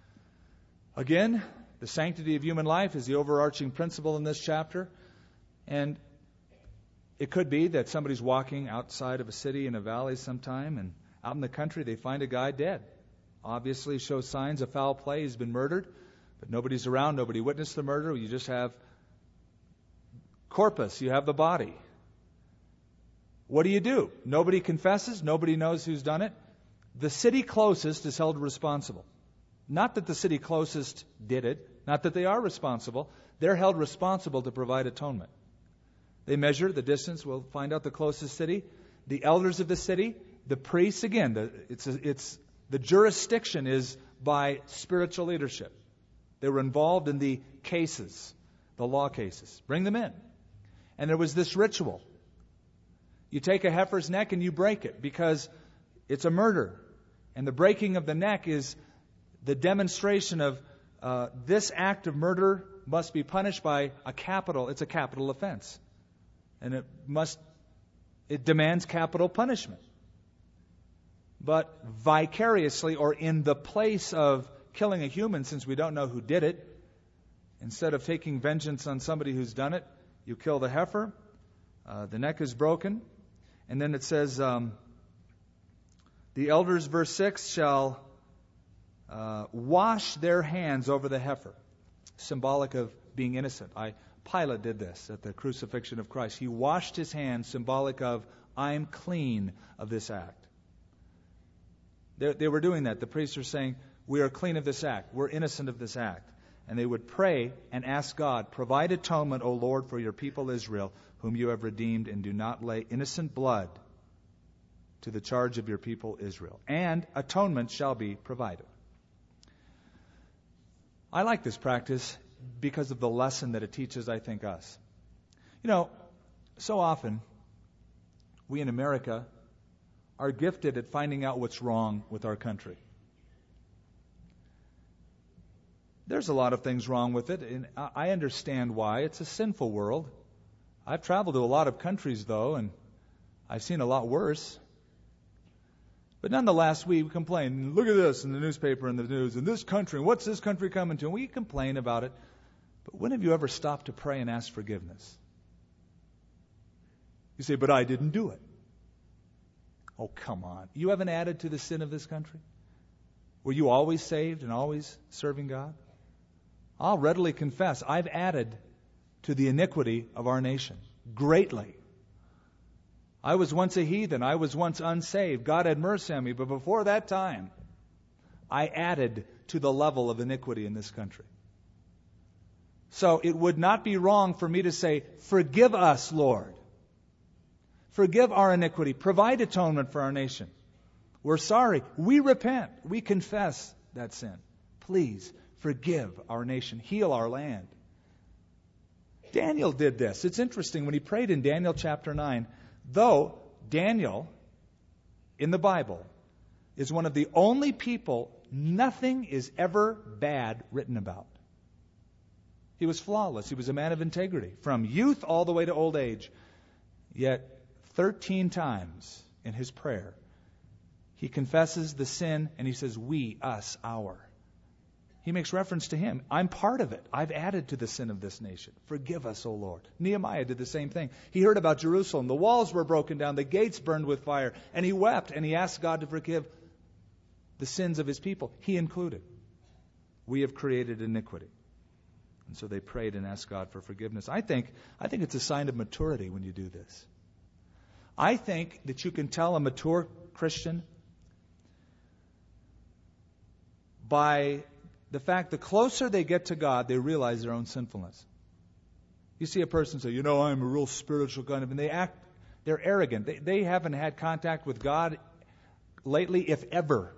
Again, the sanctity of human life is the overarching principle in this chapter. And it could be that somebody's walking outside of a city in a valley sometime, and out in the country they find a guy dead. Obviously shows signs of foul play. He's been murdered, but nobody's around. Nobody witnessed the murder. You just have corpus. You have the body. What do you do? Nobody confesses. Nobody knows who's done it. The city closest is held responsible. Not that the city closest did it. Not that they are responsible. They're held responsible to provide atonement. They measure the distance. We'll find out the closest city. The elders of the city, the priests, again, the, it's, it's the jurisdiction is by spiritual leadership. They were involved in the cases, the law cases. Bring them in. And there was this ritual. You take a heifer's neck and you break it because it's a murder. And the breaking of the neck is the demonstration of uh, this act of murder must be punished by a capital. It's a capital offense. And it must, it demands capital punishment. But vicariously, or in the place of killing a human, since we don't know who did it, instead of taking vengeance on somebody who's done it, you kill the heifer, uh, the neck is broken, and then it says, um, the elders, verse six, shall uh, wash their hands over the heifer, symbolic of being innocent. I Pilate did this at the crucifixion of Christ. He washed his hands, symbolic of, I'm clean of this act. They, they were doing that. The priests are saying, we are clean of this act. We're innocent of this act. and they would pray and ask God, "Provide atonement, O Lord, for your people Israel, whom you have redeemed, and do not lay innocent blood to the charge of your people Israel. And atonement shall be provided." I like this practice because of the lesson that it teaches, I think, us. You know, so often, we in America are gifted at finding out what's wrong with our country. There's a lot of things wrong with it, and I understand why. It's a sinful world. I've traveled to a lot of countries, though, and I've seen a lot worse. But nonetheless, we complain. Look at this in the newspaper and the news, in this country, and what's this country coming to? And we complain about it. But when have you ever stopped to pray and ask forgiveness? You say, "But I didn't do it." Oh, come on. You haven't added to the sin of this country? Were you always saved and always serving God? I'll readily confess, I've added to the iniquity of our nation greatly. I was once a heathen. I was once unsaved. God had mercy on me. But before that time, I added to the level of iniquity in this country. So it would not be wrong for me to say, "Forgive us, Lord. Forgive our iniquity. Provide atonement for our nation. We're sorry. We repent. We confess that sin. Please forgive our nation. Heal our land." Daniel did this. It's interesting when he prayed in Daniel chapter nine, though Daniel in the Bible is one of the only people nothing is ever bad written about. He was flawless. He was a man of integrity from youth all the way to old age. Yet thirteen times in his prayer, he confesses the sin and he says, "We, us, our." He makes reference to him. I'm part of it. I've added to the sin of this nation. Forgive us, O Lord. Nehemiah did the same thing. He heard about Jerusalem. The walls were broken down. The gates burned with fire. And he wept and he asked God to forgive the sins of his people. He included. We have created iniquity. And so they prayed and asked God for forgiveness. I think, I think it's a sign of maturity when you do this. I think that you can tell a mature Christian by the fact the closer they get to God, they realize their own sinfulness. You see a person say, "You know, I'm a real spiritual kind of," and they act, they're arrogant. They, they haven't had contact with God lately, if ever.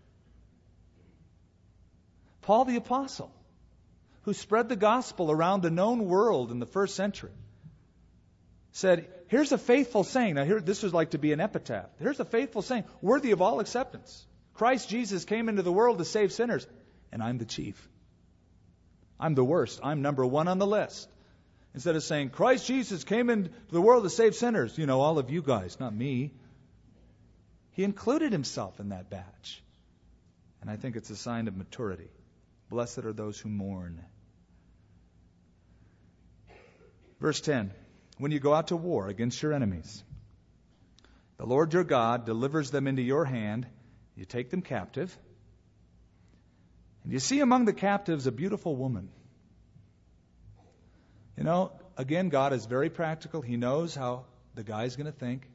Paul the Apostle, who spread the gospel around the known world in the first century, said, here's a faithful saying. Now, here, this was like to be an epitaph. Here's a faithful saying, worthy of all acceptance. Christ Jesus came into the world to save sinners, and I'm the chief. I'm the worst. I'm number one on the list. Instead of saying, Christ Jesus came into the world to save sinners, you know, all of you guys, not me. He included himself in that batch. And I think it's a sign of maturity. Blessed are those who mourn. Verse ten. When you go out to war against your enemies, the Lord your God delivers them into your hand. You take them captive. And you see among the captives a beautiful woman. You know, again, God is very practical. He knows how the guy's going to think.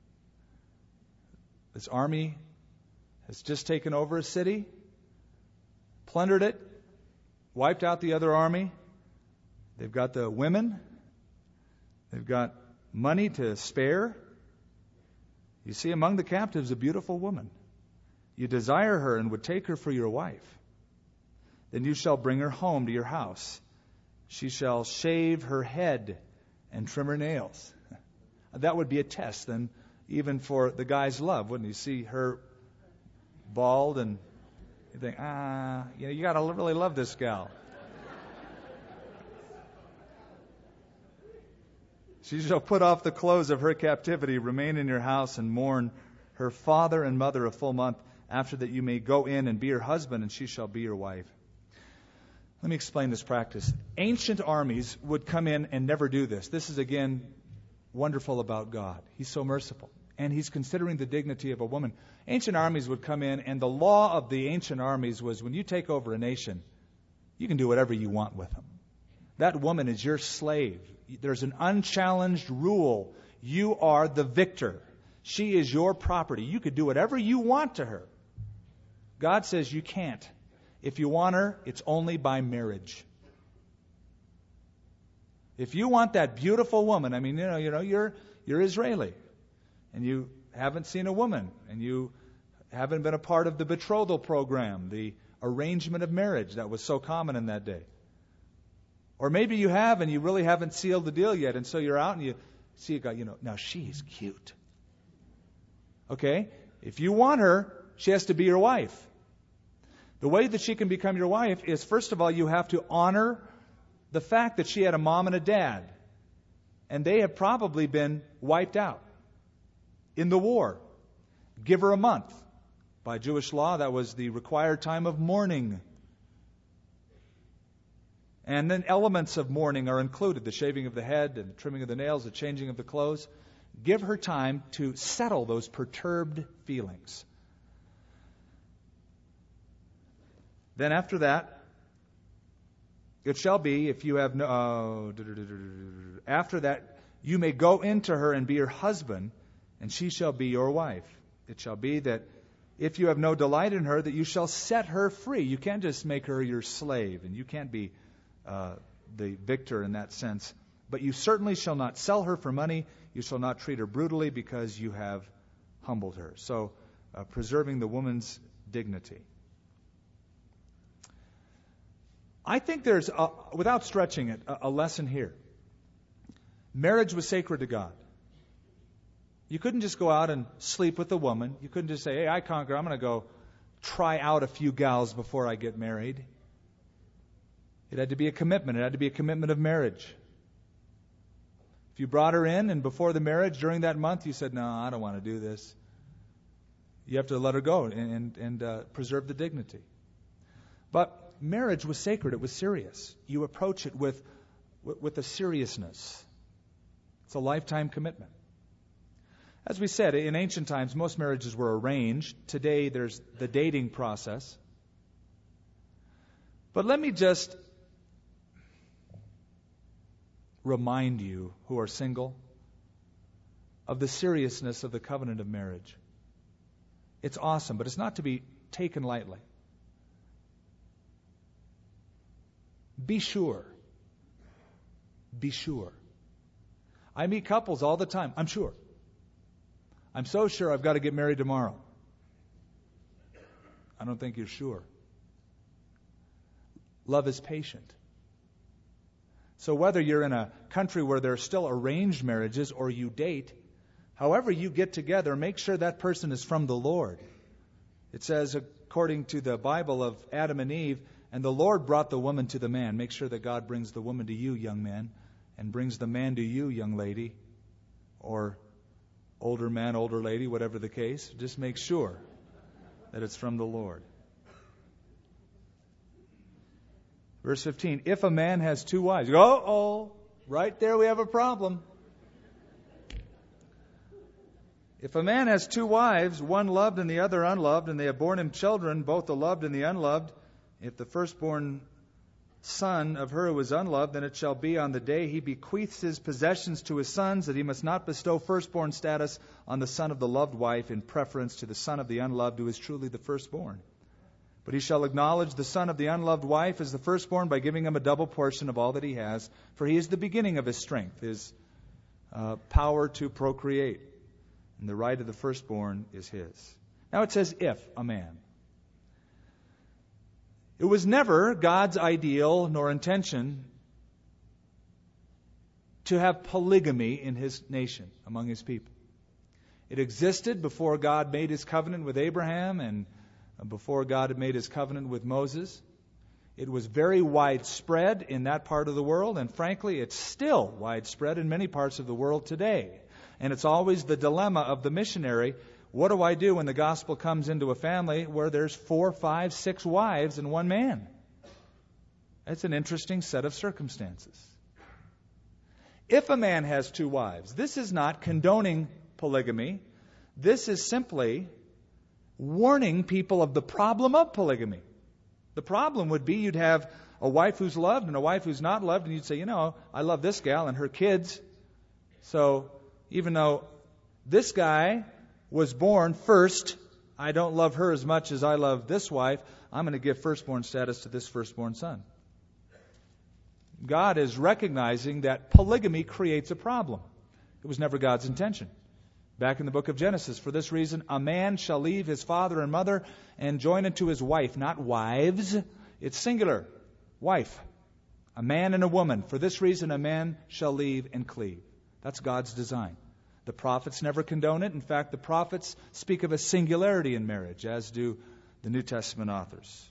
This army has just taken over a city, plundered it, wiped out the other army. They've got the women. They've got money to spare. You see among the captives a beautiful woman. You desire her and would take her for your wife. Then you shall bring her home to your house. She shall shave her head and trim her nails. That would be a test then, even for the guy's love, wouldn't you? See her bald and you think, ah, you know, you got to really love this gal. She shall put off the clothes of her captivity, remain in your house, and mourn her father and mother a full month. After that you may go in and be her husband, and she shall be your wife. Let me explain this practice. Ancient armies would come in and never do this. This is, again, wonderful about God. He's so merciful. And he's considering the dignity of a woman. Ancient armies would come in, and the law of the ancient armies was when you take over a nation, you can do whatever you want with them. That woman is your slave. There's an unchallenged rule. You are the victor. She is your property. You could do whatever you want to her. God says you can't. If you want her, it's only by marriage. If you want that beautiful woman, I mean, you know, you know, you're you're Israeli, and you haven't seen a woman, and you haven't been a part of the betrothal program, the arrangement of marriage that was so common in that day. Or maybe you have, and you really haven't sealed the deal yet, and so you're out and you see a guy, you know, now she's cute. Okay? If you want her, she has to be your wife. The way that she can become your wife is, first of all, you have to honor the fact that she had a mom and a dad. And they have probably been wiped out in the war. Give her a month. By Jewish law, that was the required time of mourning. And then elements of mourning are included. The shaving of the head and the trimming of the nails, the changing of the clothes. Give her time to settle those perturbed feelings. Then after that, it shall be, if you have no... Uh, after that, you may go into her and be her husband, and she shall be your wife. It shall be that if you have no delight in her, that you shall set her free. You can't just make her your slave, and you can't be uh, the victor in that sense. But you certainly shall not sell her for money. You shall not treat her brutally, because you have humbled her. So, uh, preserving the woman's dignity. I think there's, a, without stretching it, a, a lesson here. Marriage was sacred to God. You couldn't just go out and sleep with a woman. You couldn't just say, hey, I conquer, I'm going to go try out a few gals before I get married. It had to be a commitment. It had to be a commitment of marriage. If you brought her in and before the marriage, during that month, you said, no, I don't want to do this, you have to let her go and, and, and uh, preserve the dignity. But marriage was sacred. It was serious. You approach it with, with, with a seriousness. It's a lifetime commitment. As we said, in ancient times, most marriages were arranged. Today, there's the dating process. But let me just remind you who are single of the seriousness of the covenant of marriage. It's awesome, but it's not to be taken lightly. Be sure. Be sure. I meet couples all the time. I'm sure. I'm so sure I've got to get married tomorrow. I don't think you're sure. Love is patient. So whether you're in a country where there are still arranged marriages or you date, however you get together, make sure that person is from the Lord. It says, according to the Bible of Adam and Eve, and the Lord brought the woman to the man. Make sure that God brings the woman to you, young man, and brings the man to you, young lady, or older man, older lady, whatever the case. Just make sure that it's from the Lord. Verse fifteen, if a man has two wives, uh-oh, right there we have a problem. If a man has two wives, one loved and the other unloved, and they have borne him children, both the loved and the unloved, if the firstborn son of her who is unloved, then it shall be on the day he bequeaths his possessions to his sons, that he must not bestow firstborn status on the son of the loved wife in preference to the son of the unloved, who is truly the firstborn. But he shall acknowledge the son of the unloved wife as the firstborn by giving him a double portion of all that he has, for he is the beginning of his strength, his uh, power to procreate. And the right of the firstborn is his. Now it says, if a man. It was never God's ideal nor intention to have polygamy in his nation, among his people. It existed before God made his covenant with Abraham and before God had made his covenant with Moses. It was very widespread in that part of the world, and frankly, it's still widespread in many parts of the world today. And it's always the dilemma of the missionary. What do I do when the gospel comes into a family where there's four, five, six wives and one man? It's an interesting set of circumstances. If a man has two wives, this is not condoning polygamy. This is simply warning people of the problem of polygamy. The problem would be you'd have a wife who's loved and a wife who's not loved, and you'd say, you know, I love this gal and her kids. So even though this guy was born first, I don't love her as much as I love this wife, I'm going to give firstborn status to this firstborn son. God is recognizing that polygamy creates a problem. It was never God's intention. Back in the book of Genesis, for this reason, a man shall leave his father and mother and join unto his wife, not wives. It's singular. Wife. A man and a woman. For this reason, a man shall leave and cleave. That's God's design. The prophets never condone it. In fact, the prophets speak of a singularity in marriage, as do the New Testament authors.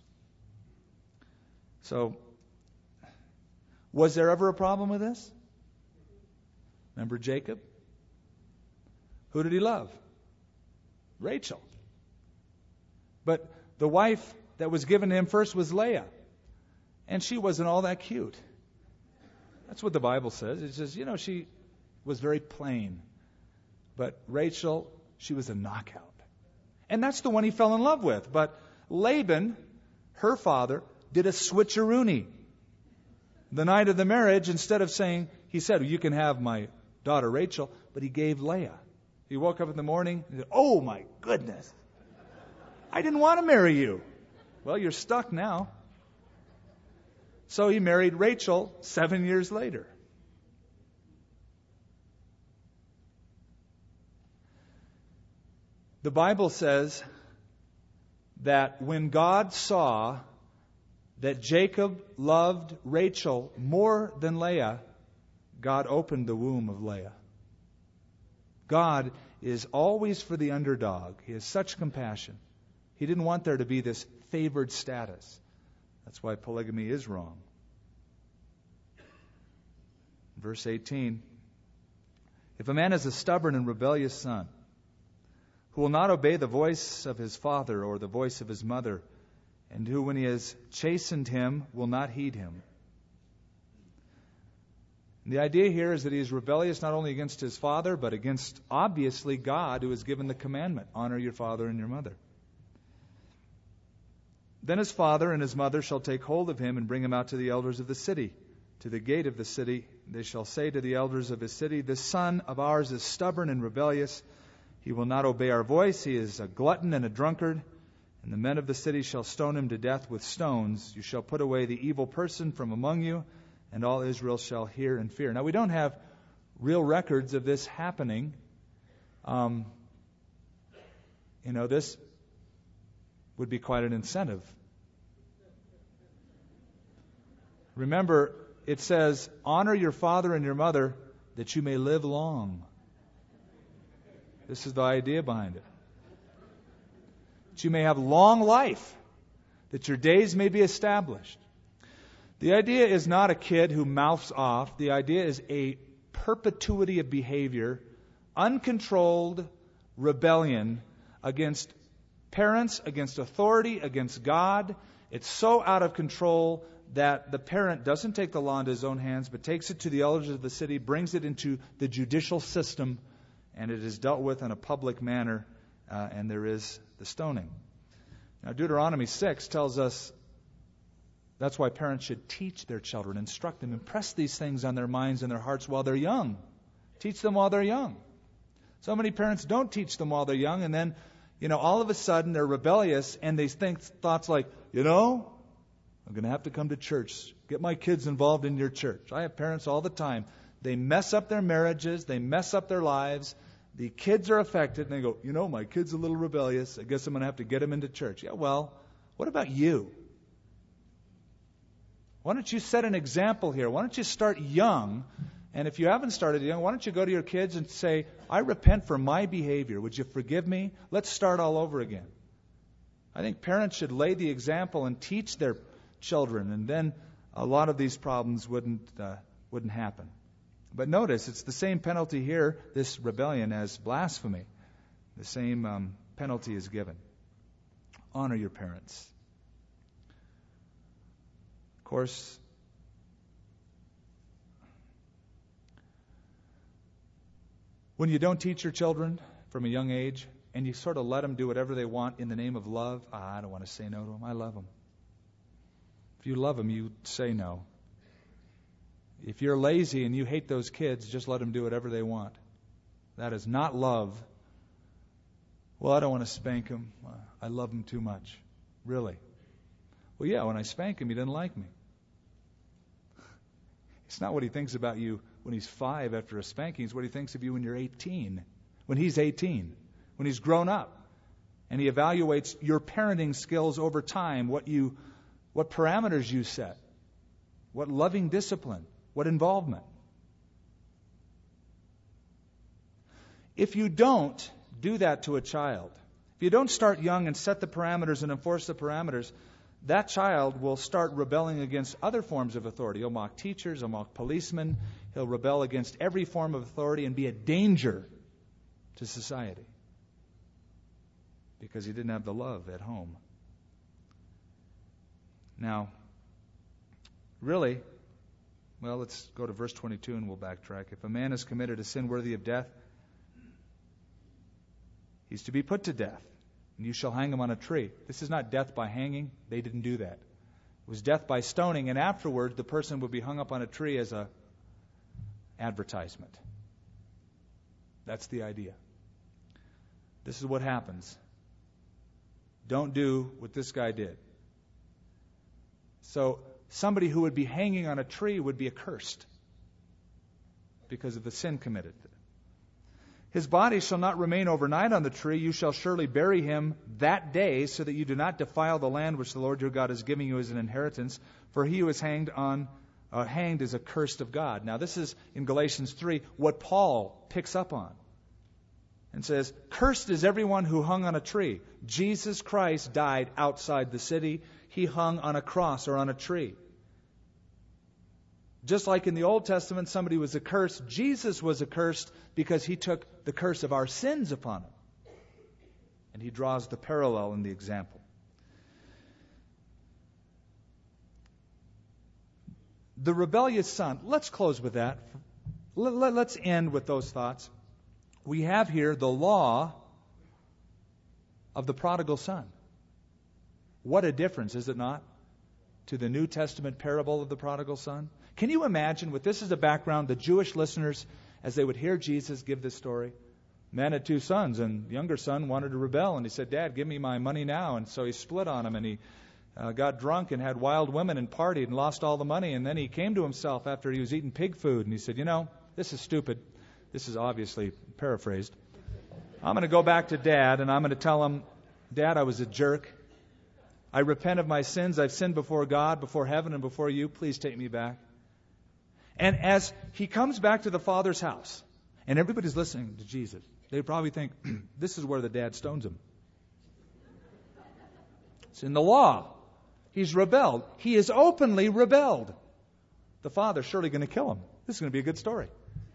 So, was there ever a problem with this? Remember Jacob? Who did he love? Rachel. But the wife that was given to him first was Leah. And she wasn't all that cute. That's what the Bible says. It says, you know, she was very plain. But Rachel, she was a knockout. And that's the one he fell in love with. But Laban, her father, did a switcheroony. The night of the marriage, instead of saying, he said, you can have my daughter Rachel, but he gave Leah. He woke up in the morning and said, oh my goodness, I didn't want to marry you. Well, you're stuck now. So he married Rachel seven years later. The Bible says that when God saw that Jacob loved Rachel more than Leah, God opened the womb of Leah. God is always for the underdog. He has such compassion. He didn't want there to be this favored status. That's why polygamy is wrong. Verse eighteen. If a man has a stubborn and rebellious son, who will not obey the voice of his father or the voice of his mother, and who, when he has chastened him, will not heed him. The idea here is that he is rebellious not only against his father, but against, obviously, God, who has given the commandment, honor your father and your mother. Then his father and his mother shall take hold of him and bring him out to the elders of the city. To the gate of the city they shall say to the elders of his city, this son of ours is stubborn and rebellious. He will not obey our voice. He is a glutton and a drunkard. And the men of the city shall stone him to death with stones. You shall put away the evil person from among you, and all Israel shall hear and fear. Now, we don't have real records of this happening. Um, you know, this would be quite an incentive. Remember, it says, honor your father and your mother that you may live long. This is the idea behind it. That you may have long life, that your days may be established. The idea is not a kid who mouths off. The idea is a perpetuity of behavior, uncontrolled rebellion against parents, against authority, against God. It's so out of control that the parent doesn't take the law into his own hands, but takes it to the elders of the city, brings it into the judicial system, and it is dealt with in a public manner, uh, and there is the stoning. Now, Deuteronomy six tells us that's why parents should teach their children, instruct them, impress these things on their minds and their hearts while they're young. Teach them while they're young. So many parents don't teach them while they're young, and then, you know, all of a sudden they're rebellious, and they think thoughts like, you know, I'm going to have to come to church. Get my kids involved in your church. I have parents all the time. They mess up their marriages. They mess up their lives. The kids are affected, and they go, you know, my kid's a little rebellious. I guess I'm going to have to get him into church. Yeah, well, what about you? Why don't you set an example here? Why don't you start young? And if you haven't started young, why don't you go to your kids and say, I repent for my behavior. Would you forgive me? Let's start all over again. I think parents should lay the example and teach their children, and then a lot of these problems wouldn't uh, wouldn't happen. But notice, it's the same penalty here, this rebellion, as blasphemy. The same um, penalty is given. Honor your parents. Of course, when you don't teach your children from a young age, and you sort of let them do whatever they want in the name of love, ah, I don't want to say no to them. I love them. If you love them, you say no. If you're lazy and you hate those kids, just let them do whatever they want. That is not love. Well, I don't want to spank them. I love them too much. Really? Well, yeah, when I spank him, he didn't like me. It's not what he thinks about you when he's five after a spanking. It's what he thinks of you when you're eighteen, when he's eighteen, when he's grown up. And he evaluates your parenting skills over time, what you, what parameters you set, what loving discipline, what involvement. If you don't do that to a child, if you don't start young and set the parameters and enforce the parameters, that child will start rebelling against other forms of authority. He'll mock teachers, he'll mock policemen, he'll rebel against every form of authority and be a danger to society because he didn't have the love at home. Now, really, well, let's go to verse twenty-two and we'll backtrack. If a man has committed a sin worthy of death, he's to be put to death, and you shall hang him on a tree. This is not death by hanging. They didn't do that. It was death by stoning, and afterward the person would be hung up on a tree as a advertisement. That's the idea. This is what happens. Don't do what this guy did. So somebody who would be hanging on a tree would be accursed because of the sin committed. His body shall not remain overnight on the tree. You shall surely bury him that day, so that you do not defile the land which the Lord your God is giving you as an inheritance. For he who is hanged on uh, hanged is accursed of God. Now this is in Galatians three what Paul picks up on and says, cursed is everyone who hung on a tree. Jesus Christ died outside the city. He hung on a cross or on a tree. Just like in the Old Testament, somebody was accursed, Jesus was accursed because he took the curse of our sins upon him. And he draws the parallel in the example. The rebellious son, let's close with that. Let's end with those thoughts. We have here the law of the prodigal son. What a difference, is it not, to the New Testament parable of the prodigal son? Can you imagine, with this as a background, the Jewish listeners, as they would hear Jesus give this story? Man had two sons, and the younger son wanted to rebel, and he said, Dad, give me my money now. And so he split on him, and he uh, got drunk and had wild women and partied and lost all the money. And then he came to himself after he was eating pig food, and he said, you know, this is stupid. This is obviously paraphrased. I'm going to go back to Dad, and I'm going to tell him, Dad, I was a jerk. I repent of my sins. I've sinned before God, before heaven, and before you. Please take me back. And as he comes back to the Father's house, and everybody's listening to Jesus, they probably think, this is where the dad stones him. It's in the law. He's rebelled. He is openly rebelled. The father's surely going to kill him. This is going to be a good story.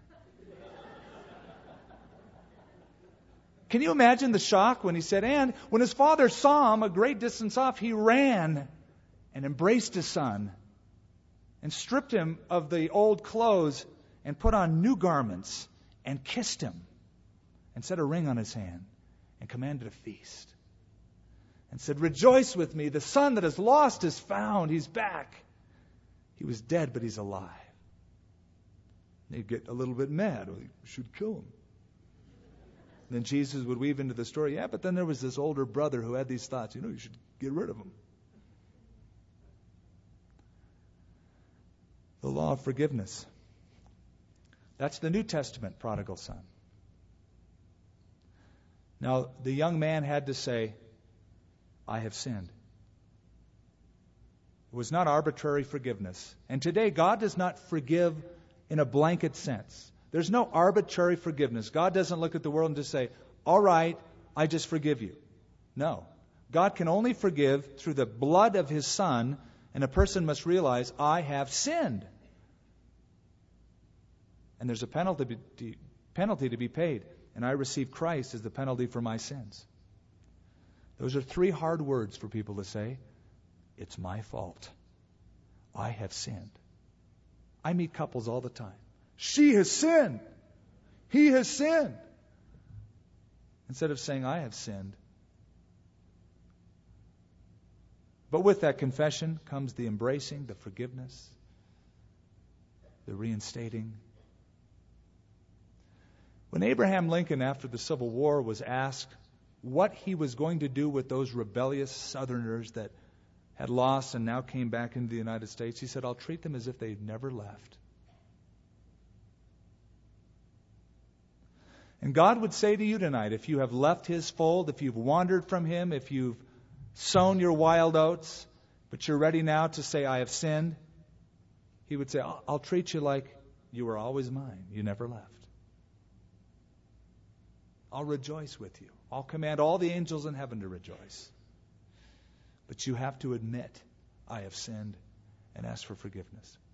Can you imagine the shock when he said, and when his father saw him a great distance off, he ran and embraced his son and stripped him of the old clothes and put on new garments and kissed him and set a ring on his hand and commanded a feast and said, rejoice with me, the son that is lost is found, he's back. He was dead, but he's alive. They'd get a little bit mad. We should kill him. Then Jesus would weave into the story, yeah, but then there was this older brother who had these thoughts. You know, you should get rid of him. The law of forgiveness. That's the New Testament prodigal son. Now, the young man had to say, I have sinned. It was not arbitrary forgiveness. And today, God does not forgive in a blanket sense. There's no arbitrary forgiveness. God doesn't look at the world and just say, all right, I just forgive you. No. God can only forgive through the blood of His Son, and a person must realize, I have sinned. And there's a penalty, penalty to be paid, and I receive Christ as the penalty for my sins. Those are three hard words for people to say. It's my fault. I have sinned. I meet couples all the time. She has sinned. He has sinned. Instead of saying, I have sinned. But with that confession comes the embracing, the forgiveness, the reinstating. When Abraham Lincoln, after the Civil War, was asked what he was going to do with those rebellious Southerners that had lost and now came back into the United States, he said, I'll treat them as if they'd never left. And God would say to you tonight, if you have left His fold, if you've wandered from Him, if you've sown your wild oats, but you're ready now to say, I have sinned, He would say, I'll, I'll treat you like you were always mine. You never left. I'll rejoice with you. I'll command all the angels in heaven to rejoice. But you have to admit, I have sinned, and ask for forgiveness.